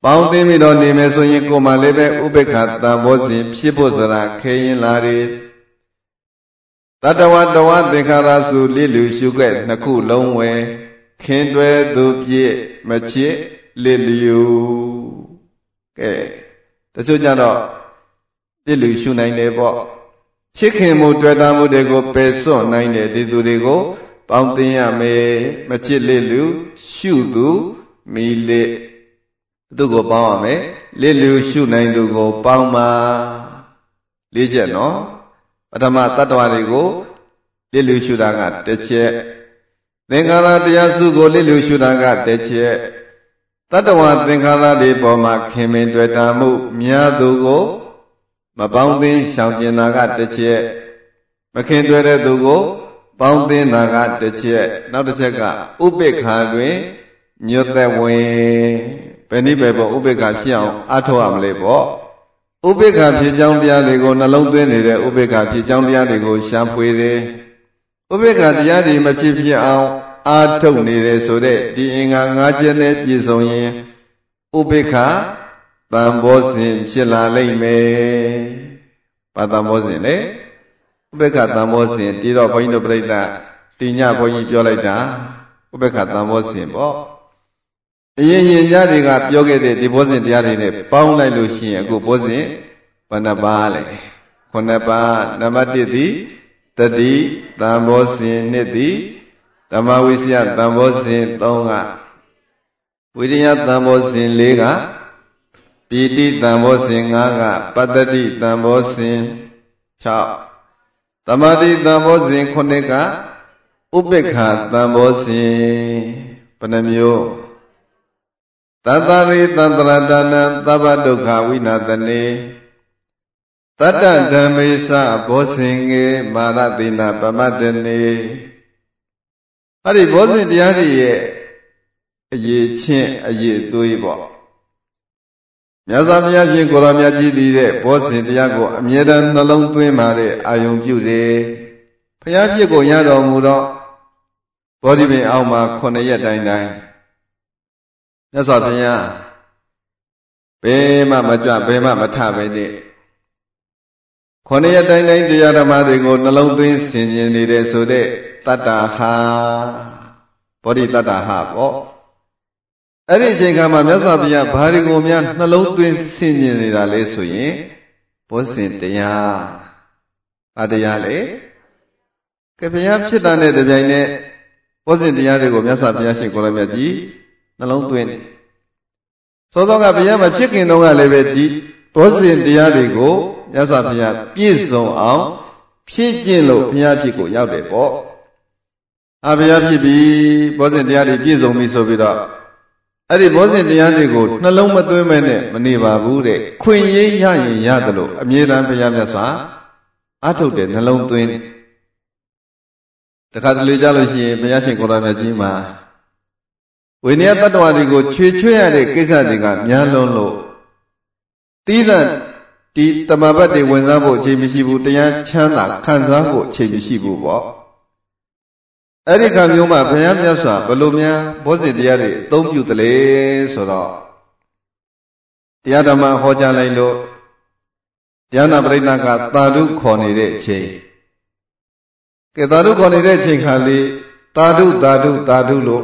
ပေါင်းသိမိတော်နေမယ်ဆိုရင်ကိုယ်မှလည်းပဲဥပေက္ခတန်ဖိုးစဉ်ဖြစ်ဖို့ဆိုတာခဲရင်လာတယ်တတဝတဝသင်္ခါရစုလိလူရှုခဲ့နှစ်ခုလုံးဝဲခင်တွဲသူပြည့်မချစ်လိလျူကဲတချို့ကြတော့လိလူရှုနိုင်တယ်ပေါ့ချစ်ခင်မှုတွေ့တာမှုတွေကိုပယ်စွန့်နိုင်တယ်ဒီသူတွေကိုပေါင်းသိရမယ်မချစ်လိလူရှုသူမိလိသူကိုပေါင်းရမယ်လိလူရှုနိုင်သူကိုပေါင်းပါလေးချက်နော်ပထမတတ္တဝါတွေကိုလိလူရှုတာကတစ်ချက်သင်္ခါရတရားစုကိုလိလူရှုတာကတစ်ချက်တတ္တဝါသင်္ခါရတွေပေါ်မှာခင်မင်တွေ့တာမှုများသူကိုမပေါင်းသိရှောင်ကျင်တာကတစ်ချက်မခင်တွေ့တဲ့သူကိုပေါင်းသိတာကတစ်ချက်နောက်တစ်ချက်ကဥပိ္ပခာတွင်ညွတ်သက်ဝင်ဘယ်နည်းပဲပေါ့ဥပိ္ပခာဖြစ်အောင်အားထုတ်ရမလဲပေါ့ဥပိ္ပခာဖြစ်ကြောင်းတရားတွေကိုနှလုံးသွင်းနေတဲ့ဥပိ္ပခာဖြစ်ကြောင်းတရားတွေကိုရှာဖွေတယ်ဥပိ္ပခာတရားတွေမဖြစ်ဖြစ်အောင်အားထုတ်နေတယ်ဆိုတဲ့ဒီအင်္ဂါ၅ချက်နဲ့ပြည့်စုံရင်ဥပိ္ပခာတန်ဖိုးစဉ်ဖြစ်လာလိမ့်မယ်။ဘာတန်ဖိုးစဉ်လဲဥပိ္ပခာတန်ဖိုးစဉ်ဒီတော့ဘုန်းကြီးတို့ပြိဿတိညဘုန်းကြီးပြောလိုက်တာဥပိ္ပခာတန်ဖိုးစဉ်ပေါ့အရင်ရင်ကြားတွေကပြောခဲ့တဲ့ဒီဘောဇဉ်တရားတွေနဲ့ပေါင်းလိုက်လို့ရှိရင်အခုဘောဇဉ်ဘယ်နှပါးလဲခုနှစ်ပါးနံပါတ်တစ်သည်တတိတန်ဘောဇဉ်နှစ်သည်ဓမ္မဝိစီယတန်ဘောဇဉ်သုံးကဝိရိယတန်ဘောဇဉ်လေးကပိဋိတန်ဘောဇဉ်ငါးကပတ္တိတန်ဘောဇဉ်၆သမာဓိတန်ဘောဇဉ်ခုနှစ်ကဥပိ္ပခာတန်ဘောဇဉ်ဘယ်နှမျိုးတတ္တရိသန္တရတနံသဗ္ဗဒုက္ခဝိနာသနေတတ္တဓမ္မေသဘောဇင်ငေမာရတိနာပမတ္တနေအဲ့ဒီဘောဇင်တရားတွေရဲ့အရေးချင်းအရေးသွေးပေါ့မြတ်စွာဘုရားရှင်ကိုရောမြတ်ကြီးတည်တဲ့ဘောဇင်တရားကိုအမြဲတမ်းနှလုံးသွင်းပါတဲ့အာယုံပြုတယ်ဘုရားပြည့်ကိုရတော်မူတော့ဘောဓိပင်အောင်မှာခုနှစ်ရက်တိုင်းတိုင်းမြတ်စွာဘုရားဘယ်မှမကြွဘယ်မှမထပဲနဲ့ခொနည်းတိုင်းတိုင်းတရားဓမ္မတွေကိုနှလုံးသွင်းဆင်ခြင်နေတဲ့ဆိုတဲ့တတ္တဟာဘောဓိတတ္တဟာပေါ့အဲ့ဒီအချိန်ခါမှာမြတ်စွာဘုရားဘာတွေကိုများနှလုံးသွင်းဆင်ခြင်နေတာလဲဆိုရင်ဘောဇင်တရားဘာတရားလဲကဘုရားဖြစ်တာနဲ့တပြိုင်နက်ဘောဇင်တရားတွေကိုမြတ်စွာဘုရားရှင်ကိုရမြတ်ကြီးနှလုံးသွင်းသောသောကဘုရားမဖြစ်ခင်တုန်းကလည်းပဲဒီဘောဇင်တရားတွေကိုမြတ်စွာဘုရားပြည့်စုံအောင်ဖြည့်ကျင့်လို့ဘုရားဖြစ်ကိုရောက်တယ်ပေါ့အဘုရားဖြစ်ပြီဘောဇင်တရားတွေပြည့်စုံပြီဆိုပြီးတော့အဲ့ဒီဘောဇင်တရားတွေကိုနှလုံးမသွင်းမဲနဲ့မနေပါဘူးတဲ့ခွင့်ရရရင်ရတယ်လို့အမြဲတမ်းဘုရားမြတ်စွာအထုတ်တယ်နှလုံးသွင်းတခါတလေကြလို့ရှိရင်ဘုရားရှင်ကိုရမြတ်ကြီးမှာဝိနည်းတတ္တဝါတွေကိုချွေချွေရတဲ့ကိစ္စတွေကများလွန်းလို့တီးတဲ့ဒီတမဘတ်တွေဝင်စားဖို့အချိန်မရှိဘူးတရားချမ်းသာခံစားဖို့အချိန်မရှိဘူးပေါ့အဲ့ဒီခါမျိုးမှာဘုရားမြတ်စွာဘလို့များဘောဇင်တရားတွေအသုံးပြုတယ်လေဆိုတော့တရားဓမ္မဟောကြားလိုက်လို့တရားနာပရိသတ်ကသာဓုခေါ်နေတဲ့အချိန်ကဲသာဓုခေါ်နေတဲ့အချိန်ခါလေးသာဓုသာဓုသာဓုလို့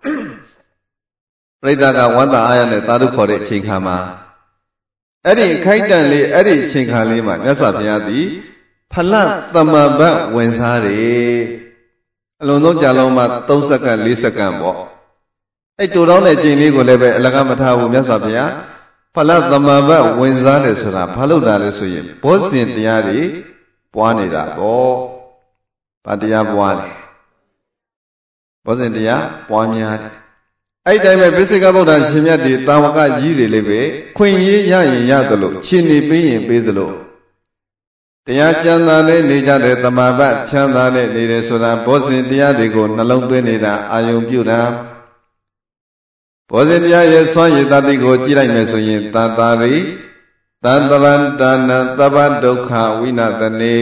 ပရိသတ်ကဝန္တာအားရနဲ့သာဓုခေါ်တဲ့အချိန်ခါမှာအဲ့ဒီခိုက်တန်လေးအဲ့ဒီအချိန်ခါလေးမှာမြတ်စွာဘုရားသည်ဖလသမဘတ်ဝင်စားတယ်အလုံးစုံကြာလုံးမှာသုံးစက္ကန့်လေးစက္ကန့်ပေါ့အဲ့တူတောင်းတဲ့အချိန်လေးကိုလည်းပဲအလကားမထားဘူးမြတ်စွာဘုရားဖလသမဘတ်ဝင်စားတယ်ဆိုတာဘာလို့တာလဲဆိုရင်ဘောဇင်တရားတွေပွားနေတာပေါ့ဘာတရားပွားလဲဘောဇင်တရားပွားများတယ်အဲ့တိုင်းပဲပိစိကဗုဒ္ဓရှင်မြတ်တွေတာဝကကြီးတွေလည်းပဲခွင့်ရေးရရင်ရသလိုခြေနေပေးရင်ပေးသလိုတရားကျမ်းသာနဲ့နေကြတဲ့တမာပတ်ချမ်းသာနဲ့နေတယ်ဆိုတာဘောဇင်တရားတွေကိုနှလုံးသွင်းနေတာအာယုံပြုတာဘောဇင်တရားရဲ့စွမ်းရည်တတိကိုကြည့်လိုက်မယ်ဆိုရင်တတရိတန္တရန္တနာသဗ္ဗဒုက္ခဝိနာသနေ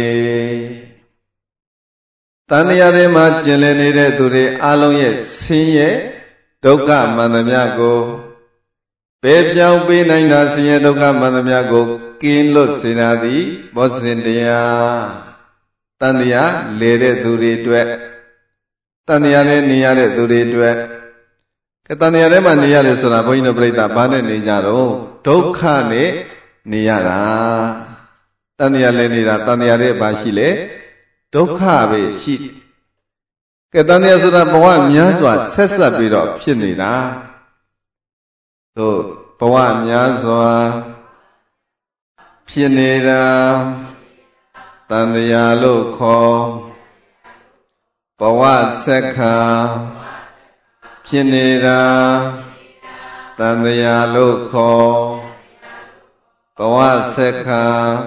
တန်တရားတွေမှာကျင်လည်နေတဲ့သူတွေအလုံးရဲ့ဆင်းရဲဒုက္ခမှန်သမျှကိုပပေပြောင်းပေးနိုင်တာဆင်းရဲဒုက္ခမှန်သမျှကိုကင်းလွတ်စေတာသည်ဘောဇင်တရားတန်တရားလေတဲ့သူတွေအတွက်တန်တရားနဲ့နေရတဲ့သူတွေအတွက်ကတန်တရားထဲမှာနေရတယ်ဆိုတာဘုန်းကြီးတို့ပြိဿဘာနဲ့နေကြတော့ဒုက္ခနဲ့နေရတာတန်တရားလည်းနေတာတန်တရားရဲ့ဘာရှိလဲဒုက္ခပဲရှိကဲတန်တရားဆိုတာဘဝများစွာဆက်ဆက်ပြီးတော့ဖြစ်နေတာတို့ဘဝများစွာဖြစ်နေတာတန်တရားလို့ခေါ်ဘဝဆက်ခါဖြစ်နေတာတန်တရားလို့ခေါ်ဘဝဆက်ခါ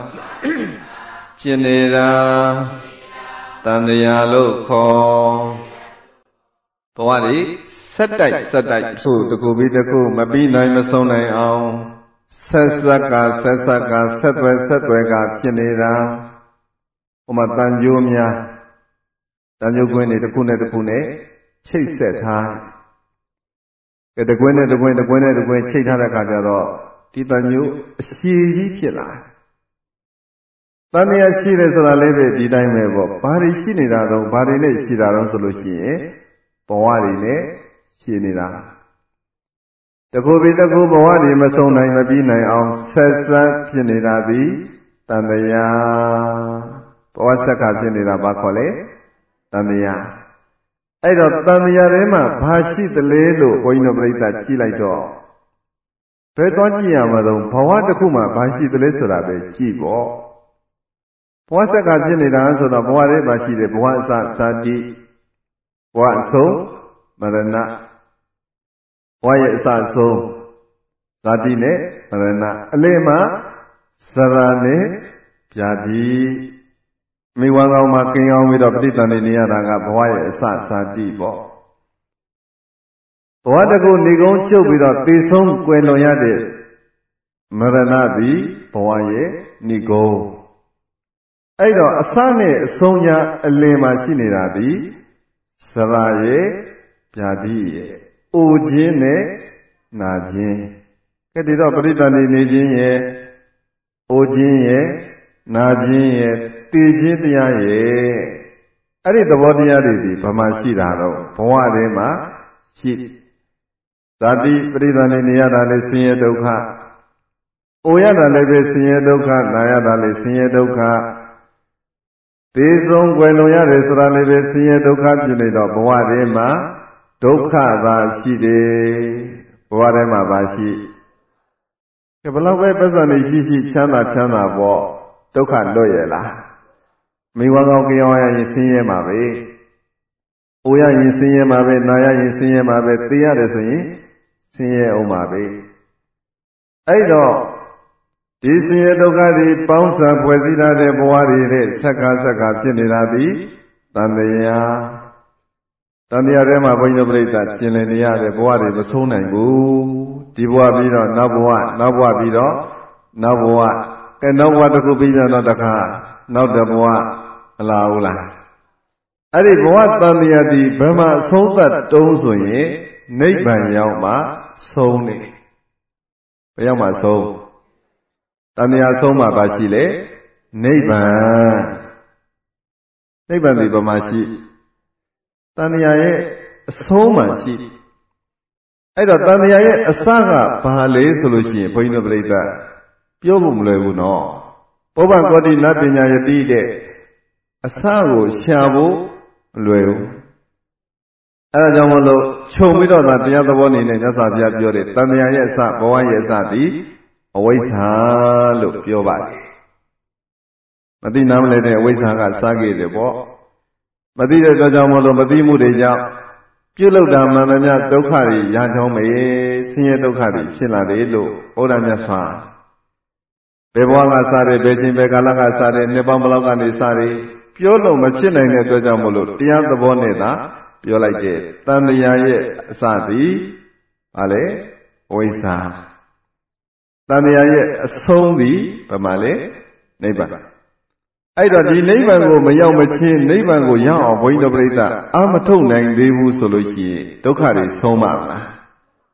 ဖြစ်နေတာတန်တရားလို့ခေါ်ဘဝတွေဆက်တိုက်ဆက်တိုက်ဆိုတကူပြီးတကူမပြီးနိုင်မဆုံးနိုင်အောင်ဆက်ဆက်ကဆက်ဆက်ကဆက်သွဲဆက်သွဲကဖြစ်နေတာဟိုမှာတန်ကြိုးများတန်ကြိုးကွင်းတွေတစ်ခုနဲ့တစ်ခုနဲ့ချိတ်ဆက်ထားကဲတကွင်းနဲ့တကွင်းတကွင်းနဲ့တကွင်းချိတ်ထားတဲ့အခါကျတော့ဒီတန်ကြိုးအရှည်ကြီးဖြစ်လာတန်တရားရှိတယ်ဆိုတာလည်းပဲဒီတိုင်းပဲပေါ့ဘာတွေရှိနေတာတော့ဘာတွေနဲ့ရှိတာတော့ဆိုလို့ရှိရင်ဘဝတွေနဲ့ရှိနေတာတကူပြီးတကူဘဝတွေမဆုံးနိုင်မပြီးနိုင်အောင်ဆက်ဆက်ဖြစ်နေတာသည်တန်တရားဘဝဆက်ကဖြစ်နေတာဘာခေါ်လဲတန်တရားအဲ့တော့တန်တရားထဲမှာဘာရှိသလဲလို့ဘုန်းကြီးတို့ပြိဿကြည့်လိုက်တော့ဘယ်တော့ကြည့်ရမှာတော့ဘဝတစ်ခုမှာဘာရှိသလဲဆိုတာပဲကြည့်ပေါ့ဘဝဆက်ကဖြစ်နေတာဆိုတော့ဘဝထဲမှာရှိတယ်ဘဝအစစာတိဘဝအဆုံးမရဏဘဝရဲ့အစဆုံးဇာတိနဲ့မရဏအလေမှာဇရာနဲ့ဗျာတိမိဝါကောင်မှာกินအောင်ပြီးတော့ပဋိသန္ဓေနေရတာကဘဝရဲ့အစဇာတိပေါ့ဘဝတကူနေကုန်းချုပ်ပြီးတော့သေဆုံးကွယ်လွန်ရတဲ့မရဏသည်ဘဝရဲ့နေကုန်းအဲ့တော့အစနဲ့အဆုံးညာအလင်မှာရှိနေတာသည်ဇရာရဲ့ဗျာတိရဲ့အိုခြင်းနဲ့နာခြင်းကဲဒီတော့ပရိသန္တိနေခြင်းရဲ့အိုခြင်းရဲ့နာခြင်းရဲ့သိခြင်းတရားရဲ့အဲ့ဒီသဘောတရားတွေဒီဘာမှရှိတာတော့ဘဝထဲမှာရှိဇာတိပရိသန္တိနေရတာလေဆင်းရဲဒုက္ခအိုရတာလည်းပဲဆင်းရဲဒုက္ခနာရတာလည်းဆင်းရဲဒုက္ခသေဆုံးွယ်လွန်ရတယ်ဆိုတာလည်းပဲဆင်းရဲဒုက္ခဖြစ်နေတော့ဘဝထဲမှာဒုက္ခသာရှိတယ်ဘဝထဲမှာပါရှိကဲဘလောက်ပဲပတ်စံနေရှိရှိချမ်းသာချမ်းသာပေါ့ဒုက္ခလွတ်ရလားမိဝါကောင်ကြောင်ရရင်ဆင်းရဲမှာပဲအိုရရင်ဆင်းရဲမှာပဲနာရရင်ဆင်းရဲမှာပဲသိရတယ်ဆိုရင်ဆင်းရဲအောင်ပါပဲအဲ့တော့ဒီဆင်းရဲဒုက္ခတွေပေါင်းစပ်ဖွဲ့စည်းထားတဲ့ဘဝတွေနဲ့ဆက်ကဆက်ကဖြစ်နေတာသည်တန်တရားတန်တရားထဲမှာဘုန်းကြီးတို့ပြိဿကျင်လည်နေရတဲ့ဘဝတွေမဆုံးနိုင်ဘူးဒီဘဝပြီးတော့နောက်ဘဝနောက်ဘဝပြီးတော့နောက်ဘဝကဲနောက်ဘဝတစ်ခုပြီးတော့တခါနောက်တစ်ဘဝမလာဘူးလားအဲ့ဒီဘဝတန်တရားဒီဘယ်မှာဆုံးသက်တုံးဆိုရင်နိဗ္ဗာန်ရောက်မှဆုံးတယ်ဘယ်ရောက်မှဆုံးတန်တရားဆုံးမှပါရှိလေနိဗ္ဗာန်နိဗ္ဗာန်ဒီဘယ်မှာရှိတန်တရားရဲ့အဆုံးမှရှိအဲ့တော့တန်တရားရဲ့အစကဘာလဲဆိုလို့ရှိရင်ဘုန်းကြီးတို့ပြိဿပြောဖို့မလွယ်ဘူးနော်ပုဗ္ဗကောတိနတ်ပညာယတိတဲ့အစကိုရှာဖို့မလွယ်ဘူးအဲ့ဒါကြောင့်မလို့ခြုံပြီးတော့သာတရားသဘောနေနဲ့မြတ်စွာဘုရားပြောတယ်တန်တရားရဲ့အစဘဝရဲ့အစသည်အဝိဇ္ဇာလို့ပြောပါတယ်မသိနားမလဲတဲ့အဝိဇ္ဇာကစားခဲ့တယ်ပေါ့မသိတဲ့အတွက်ကြောင့်မလို့မသိမှုတွေကြောင့်ပြုလုပ်တာမှန်သမျှဒုက္ခတွေရချောင်းမေဆင်းရဲဒုက္ခတွေဖြစ်လာတယ်လို့ဘုရားမြတ်စွာဘယ်ဘဝကစားတယ်ဘယ်ချိန်ဘယ်ကာလကစားတယ်နှစ်ပေါင်းဘယ်လောက်ကနေစားတယ်ပြောလို့မဖြစ်နိုင်တဲ့အတွက်ကြောင့်မလို့တရားသဘောနဲ့သာပြောလိုက်တဲ့တန်တရားရဲ့အစသည်ဘာလဲဝိဇ္ဇာတန်တရားရဲ့အဆုံးသည်ဘာမှလဲနိဗ္ဗာန်အဲ့တော့ဒီနိဗ္ဗာန်ကိုမရောက်မချင်းနိဗ္ဗာန်ကိုရောက်အောင်ဘုန်းကြီးတို့ပြိဿအာမထုတ်နိုင်သေးဘူးဆိုလို့ရှိရင်ဒုက္ခတွေဆုံးပါမလား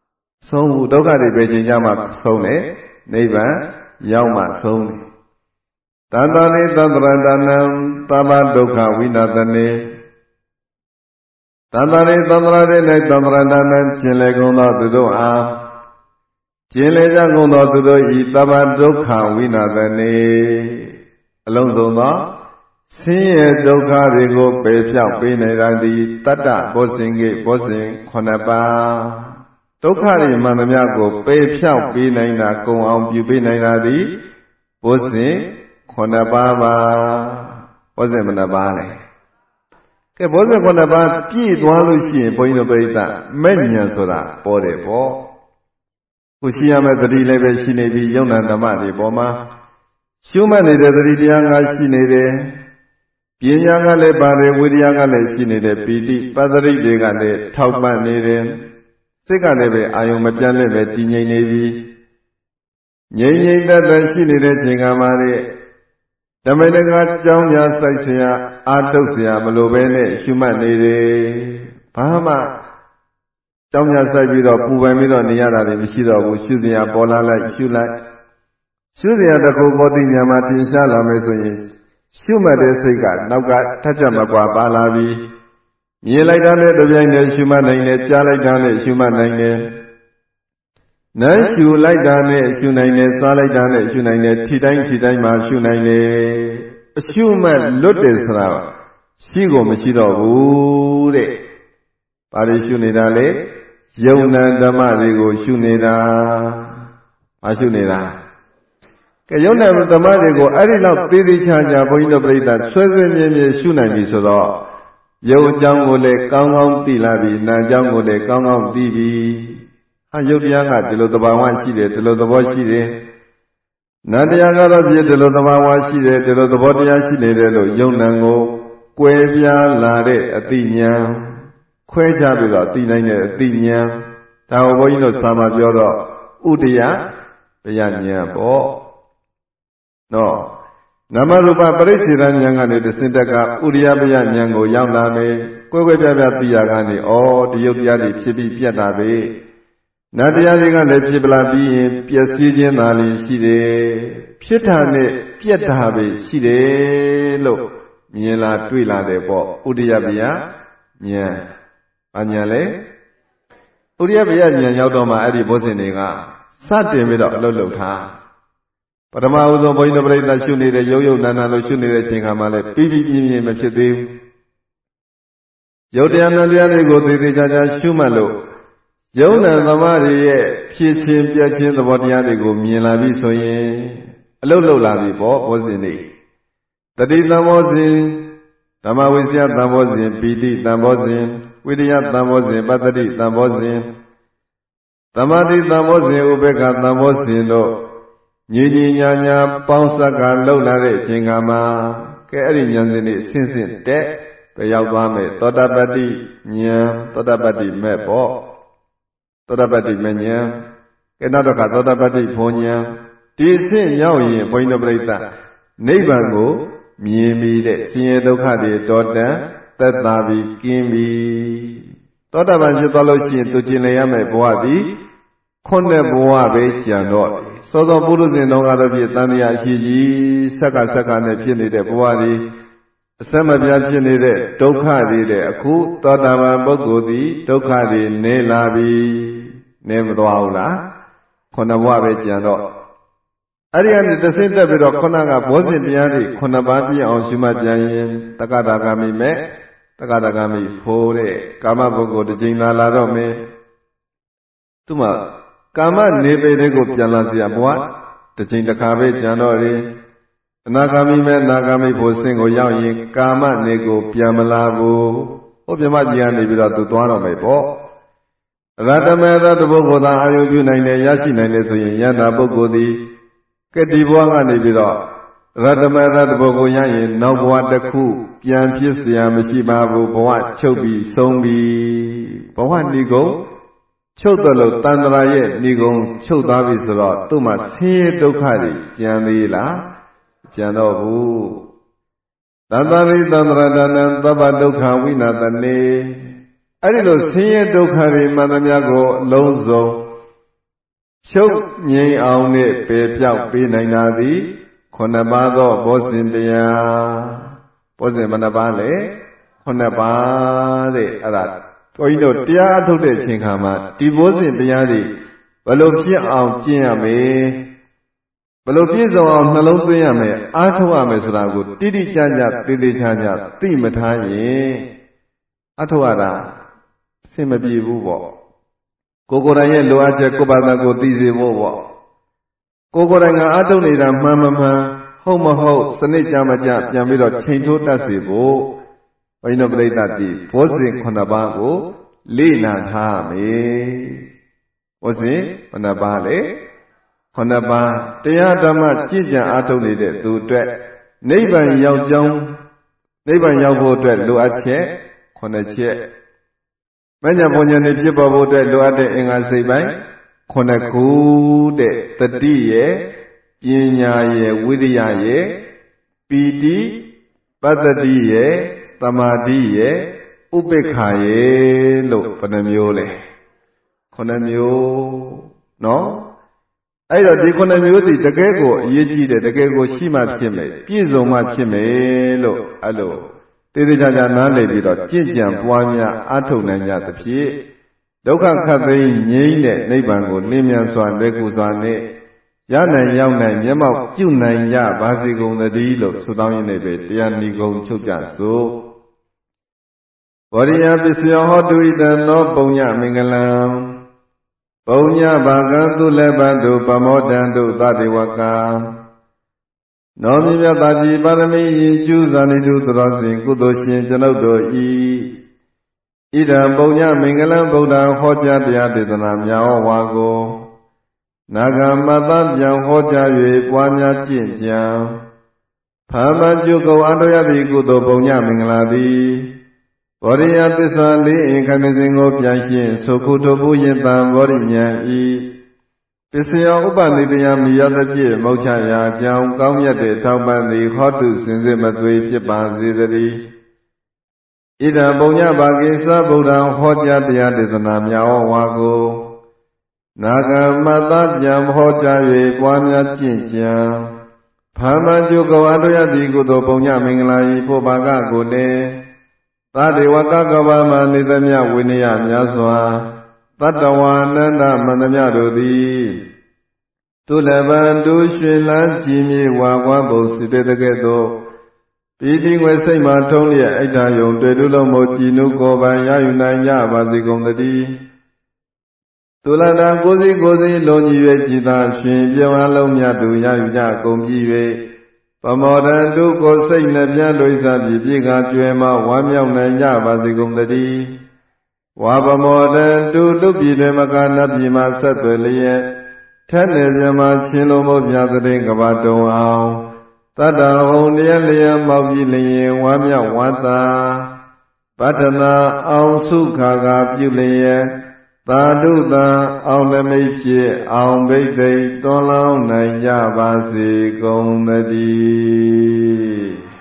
ဆုံးဘူးဒုက္ခတွေပဲချိန်ကြမှာဆုံးတယ်နိဗ္ဗာန်ရောက်မှဆုံးတယ်တတ္တရိသတ္တရတနံသဗ္ဗဒုက္ခဝိနာသနေတတ္တရိသတ္တရတဲ့၌သတ္တရတနံကျင်လေကုန်သောသူတို့အားကျင်လေကြကုန်သောသူတို့ဤသဗ္ဗဒုက္ခဝိနာသနေအလုံးစုံသောဆင်းရဲဒုက္ခတွေကိုပယ်ဖြောက်ပေးနိုင်တာသည်တတ္တဘောဇင်ကိဘောဇင်ခုနှစ်ပါးဒုက္ခတွေမှန်သမျှကိုပယ်ဖြောက်ပေးနိုင်တာကုံအောင်ပြုပေးနိုင်တာသည်ဘောဇင်ခုနှစ်ပါးပါဘောဇင်မနှစ်ပါးလေကဲဘောဇင်ခုနှစ်ပါးပြည့်သွားလို့ရှိရင်ဘုန်းကြီးတို့ပြိဿမဲ့ဉာဏ်ဆိုတာပေါ်တယ်ပေါ့ကိုရှိရမယ့်သတိလည်းပဲရှိနေပြီယုံနာဓမ္မတွေပေါ်မှာရှုမှတ်နေတဲ့သတိတရားငါရှိနေတယ်ပညာကလည်းပါတယ်ဝိရိယကလည်းရှိနေတယ်ပီတိပတ္တိတွေကလည်းထောက်ပံ့နေတယ်စိတ်ကလည်းပဲအာယုံမပြတ်လည်းပဲတည်ငြိမ်နေပြီငြိမ်ငြိမ်သက်သက်ရှိနေတဲ့ချိန်ကမှလေဓမ္မတကာကြောင်းညာစိုက်เสียအာတုတ်เสียမလိုပဲနဲ့ရှုမှတ်နေတယ်ဘာမှကြောင်းညာစိုက်ပြီးတော့ပူပန်ပြီးတော့နေရတာတွေမရှိတော့ဘူးရှုเสียပေါ်လာလိုက်ရှုလိုက်ရှုเสียတစ်ခုကိုသိဉာဏ်မှာတင်ရှားလာမယ်ဆိုရင်ရှုမှတ်တဲ့စိတ်ကနောက်ကထက်ချက်မကွာပါလာပြီမြင်လိုက်တာနဲ့တပြိုင်တည်းရှုမှတ်နိုင်တယ်ကြားလိုက်တာနဲ့ရှုမှတ်နိုင်တယ်နမ်းရှုလိုက်တာနဲ့ရှုနိုင်တယ်စားလိုက်တာနဲ့ရှုနိုင်တယ်ထိတိုင်းထိတိုင်းမှာရှုနိုင်တယ်အရှုမှတ်လွတ်တယ်ဆိုတာရှိကိုမရှိတော့ဘူးတဲ့ဘာတွေရှုနေတာလဲယုံနာဓမ္မတွေကိုရှုနေတာဘာရှုနေတာကဲယုံနာဓမ္မတွေကိုအဲ့ဒီလောက်သေးသေးချာချာဘုန်းကြီးတို့ပြိဿဆွဲဆွဲမြဲမြဲရှုနိုင်ပြီဆိုတော့ယုံအကြောင်းကိုလည်းကောင်းကောင်းသိလာပြီနာအကြောင်းကိုလည်းကောင်းကောင်းသိပြီဟာယုတ်တရားကဒီလိုသဘာဝရှိတယ်ဒီလိုသဘောရှိတယ်နာတရားကတော့ဖြစ်ဒီလိုသဘာဝရှိတယ်ဒီလိုသဘောတရားရှိနေတယ်လို့ယုံနံကိုကွဲပြားလာတဲ့အသိဉာဏ်ခွဲခြားပြီးတော့သိနိုင်တဲ့အသိဉာဏ်ဒါကိုဘုန်းကြီးတို့စာမပြောတော့ဥဒယပယဉာဏ်ပေါ့နော်နာမရူပပရိစ္ဆေဒဉာဏ်ကနေတစင်တက်ကဥရိယပယဉာဏ်ကိုရောက်လာမယ်ကွဲကွဲပြားပြားသိရကနေဩဒီယုတ်တရားတွေဖြစ်ပြီးပြတ်တာပဲနတ်တရားတွေကလည်းဖြစ်ပလာပြီးရင်ပျက်စီးခြင်းသာလျှင်ရှိတယ်ဖြစ်တာနဲ့ပြတ်တာပဲရှိတယ်လို့မြင်လာတွေ့လာတယ်ပေါ့ဥဒိယပယဉာဏ်ဘာဉာဏ်လဲဥဒိယပယဉာဏ်ရောက်တော့မှအဲ့ဒီဘောဇင်တွေကစတင်ပြီးတော့အလုပ်လုပ်ထားပထမဦးဆုံးဘုန်းကြီးတို့ပြိဿရှုနေတဲ့ရုပ်ရုပ်နာနာလို့ရှုနေတဲ့အချိန်ခါမှလည်းပြီးပြီးပြင်းပြင်းမဖြစ်သေးဘူးရုပ်တရားနာတရားတွေကိုသေသေးချာချာရှုမှတ်လို့ယုံနာသမားတွေရဲ့ဖြစ်ချင်းပြတ်ချင်းသဘောတရားတွေကိုမြင်လာပြီဆိုရင်အလုတ်လုတ်လာပြီပေါ့ဘောဇင်တွေတတိတံဘောဇင်ဓမ္မဝိဇ္ဇယတံဘောဇင်ပီတိတံဘောဇင်ဝိရိယတံဘောဇင်ပတ္တိတံဘောဇင်သမာဓိတံဘောဇင်ဥပေက္ခတံဘောဇင်တို့ညီညီညာညာပေါင်းစပ်ကလှုပ်လာတဲ့အချိန်ကမှာကဲအဲ့ဒီဉာဏ်စဉ်တွေဆင်းဆင်းတက်ပဲရောက်သွားမယ်သောတပတ္တိဉာဏ်သောတပတ္တိမဲ့ပေါ့သောတပတ္တိမဉ္ဇဉ်ကဲနောက်တော့ကသောတပတ္တိဘုံဉ္ဇဉ်ဒီအဆင့်ရောက်ရင်ဘုန်းကြီးတို့ပြိဿနိဗ္ဗာန်ကိုမြင်ပြီးတဲ့ဆင်းရဲဒုက္ခတွေတော်တန်သက်သာပြီးကင်းပြီသောတပန်ဖြစ်သွားလို့ရှိရင်သူကျင်လည်ရမယ့်ဘဝသည်ခုနှစ်ဘဝပဲကြံတော့စောစောပုရုဇဉ်တော်ကတော့ဖြစ်တန်တရားရှိကြီးဆက်ကဆက်ကနဲ့ဖြစ်နေတဲ့ဘဝတွေအစမပြတ်ဖြစ်နေတဲ့ဒုက္ခတွေတဲ့အခုသောတာပန်ပုဂ္ဂိုလ်သည်ဒုက္ခတွေနေလာပြီနေမသွားဘူးလားခုနဘဝပဲကြံတော့အဲ့ဒီကနေတဆင့်တက်ပြီးတော့ခုနကဘောဇင်တရားတွေခုနပါးပြည့်အောင်ရှုမှတ်ပြန်ရင်တက္ကတာဂမိမဲ့တက္ကတာဂမိဖိုးတဲ့ကာမပုဂ္ဂိုလ်တစ်ချိန်လာလာတော့မယ်သူမှကာမနေပေတွေကိုပြန်လာစီရဘဝတစ်ချိန်တစ်ခါပဲကြံတော့တယ်အနာဂါမိမဲ့အနာဂါမိဖို့ဆင့်ကိုရောက်ရင်ကာမနေကိုပြန်မလာဘူးဟောပြမကြီးကနေပြီးတော့သူသွားတော့မယ်ပေါ့ရတမေရတပုဂ္ဂိုလ်သာအာယုပြုနိုင်တယ်ရရှိနိုင်တယ်ဆိုရင်ယန္တာပုဂ္ဂိုလ်သည်ကတိဘဝကနေပြီးတော့ရတမေရတပုဂ္ဂိုလ်ရရင်နောက်ဘဝတစ်ခုပြန်ဖြစ်เสียမရှိပါဘူးဘဝချုပ်ပြီးဆုံးပြီးဘဝဏိကုံချုပ်တယ်လို့တန်ត្រာရဲ့ဏိကုံချုပ်သွားပြီဆိုတော့သူ့မှာဆင်းရဲဒုက္ခတွေကြံသေးလားကြံတော့ဘူးသတ္တရိသန္တရတနံသဗ္ဗဒုက္ခဝိနာသနေအဲ့ဒီလိုဆင်းရဲဒုက္ခတွေမှန်သမျှကိုအလုံးစုံချုပ်ငြိမ်အောင်နဲ့ပေပြောက်ပေးနိုင်တာသည်ခုနှစ်ပါးသောဘောဇဉ်တရားဘောဇဉ်မနှစ်ပါးလေခုနှစ်ပါးတဲ့အဲ့ဒါဘုန်းကြီးတို့တရားထုတ်တဲ့အချိန်ခါမှာဒီဘောဇဉ်တရားတွေဘယ်လိုဖြစ်အောင်ကျင့်ရမလဲဘယ်လိုပြည့်စုံအောင်နှလုံးသွင်းရမလဲအားထုတ်ရမယ်ဆိုတာကိုတိတိကျကျသေသေးချာချာသိမထားရင်အားထုတ်ရတာအဆင်မပြေဘူးပေါ့ကိုကိုယ်တိုင်ရဲ့လိုအပ်ချက်ကိုယ့်ဘာသာကိုသိစေဖို့ပေါ့ကိုကိုယ်တိုင်ကအားထုတ်နေတာမှန်မမှန်ဟုတ်မဟုတ်စနစ်ကြမကြပြန်ပြီးတော့ချိန်ထိုးတတ်စေဖို့ဘုန်းကြီးတို့ပြိဿတိဘောဇဉ်ခုနှစ်ပါးကိုလေ့လာထားမယ်ဘောဇဉ်ခုနှစ်ပါးလေခုနှစ်ပါးတရားဓမ္မကြည်ကြံအားထုတ်နေတဲ့သူအတွက်နိဗ္ဗာန်ရောက်ကြောင်းနိဗ္ဗာန်ရောက်ဖို့အတွက်လိုအပ်ချက်ခုနှစ်ချက်မဉ္ဇဉ်ဘုံဉာဏ်နဲ့ဖြစ်ပေါ်ဖို့အတွက်လိုအပ်တဲ့အင်္ဂါစိတ်ပိုင်းခုနှစ်ခုတဲ့တတိရဲ့ပညာရဲ့ဝိရိယရဲ့ပီတိပတ္တိရဲ့သမာဓိရဲ့ဥပိ္ပခာရဲ့လို့ဘယ်နှမျိုးလဲခုနှစ်မျိုးနော်အဲ့တော့ဒီခုနှစ်မျိုးစီတကယ်ကိုအရေးကြီးတယ်တကယ်ကိုရှိမှဖြစ်မယ်ပြည့်စုံမှဖြစ်မယ်လို့အဲ့လိုတေးသေးချာချာနားလည်ပြီးတော့ကြင့်ကြံပွားများအားထုတ်နိုင်ကြသဖြင့်ဒုက္ခခတ်သိမ်းငြိမ်းတဲ့နိဗ္ဗာန်ကိုလင်းမြန်စွာလွယ်ကူစွာနဲ့ရနိုင်ရောက်နိုင်မျက်မှောက်ပြုနိုင်ကြပါစေကုန်သတည်းလို့ဆုတောင်းရင်းနဲ့ပဲတရားဏီကုံချုပ်ကြစို့ဘောရိယပစ္စယောဟောတုဣတံသောပုံညမင်္ဂလံပုံညဘာကံသူလည်းပတုပမောတံတုသတေဝကံနောမြမြတာကြီးပါရမီရင်ကျူးဇာနိတုသရောစဉ်ကုသိုလ်ရှင်ကျွန်ုပ်တို့ဤဣဒံပုံညမင်္ဂလံဗုဒ္ဓဟောကြားတရားဒေသနာများဟောဝါကိုနာဂမတ္တပြန်ဟောကြား၍ပွားများကျင့်ကြံဖာမကျုကုံအတောရသည့်ကုသိုလ်ပုံညမင်္ဂလာသည်ဘောရိယသစ္စာလေးအင်္ခဏစဉ်ကိုပြန်ရှင်းဆိုခုထိုပုယတံဘောရိညာဤပစ္စယောဥပနိတယမိယသဖြင့်မောချရာကြောင့်ကောင်းမြတ်တဲ့ထောက်ပံ့သည်ဟောတုစင်စစ်မသွေဖြစ်ပါစေတည်းဣဒံပုံညဘာကိသဗုဒ္ဓံဟောကြားတရားဒေသနာများဟောဝါကိုနာဂမတ္တပြန်ဟောကြား၍ပွားများကျင့်ကြံဖာမကျုကောအတောရတိကုသိုလ်ပုံညမင်္ဂလာဤဖို့ဘာကကိုလည်းသတေဝကကဘာမနေသမျှဝိနည်းများစွာတတ္တဝါနန္ဒမန္တမြတို့သည်သူလဘံတူရွှင်လန်းကြည်မြေဝါကွားပုံစီတဲ့ကဲ့သို့ပီတိငွေစိတ်မှထုံးလျက်အိဋ္ဌာယုံတွေ့တုလုံးမို့ကြည်နုကိုယ်ပိုင်ရယူနိုင်ကြပါစေကုန်သတည်းသူလန္တာကိုစီကိုစီလုံးကြီး၍ကြည်သာရွှင်ပြောင်းအလုံးမြတ်သူရယူကြကုန်ပြီး၍ပမောဒံတုကိုစိတ်နှပြလွိစားပြီးပြေကကျွဲမှဝမ်းမြောက်နိုင်ကြပါစေကုန်သတည်းဝါပမောဒံတုလူပြည်တွေမကနတ်ပြည်မှာဆက်သွယ်လျက်ထက်နေပြမှာချင်းလုံးမို့ပြတဲ့ကဘာတုံအောင်တတ္တဟုံတရားလျက်မောက်ပြီးလျင်ဝမ်းမြောက်ဝမ်းသာပတ္တနာအောင်စုခါကပြုလျက်သာဓုသာအောင်လမိတ်ဖြစ်အောင်ဘိသိက်သွန်လောင်းနိုင်ကြပါစေကုန်သတည်း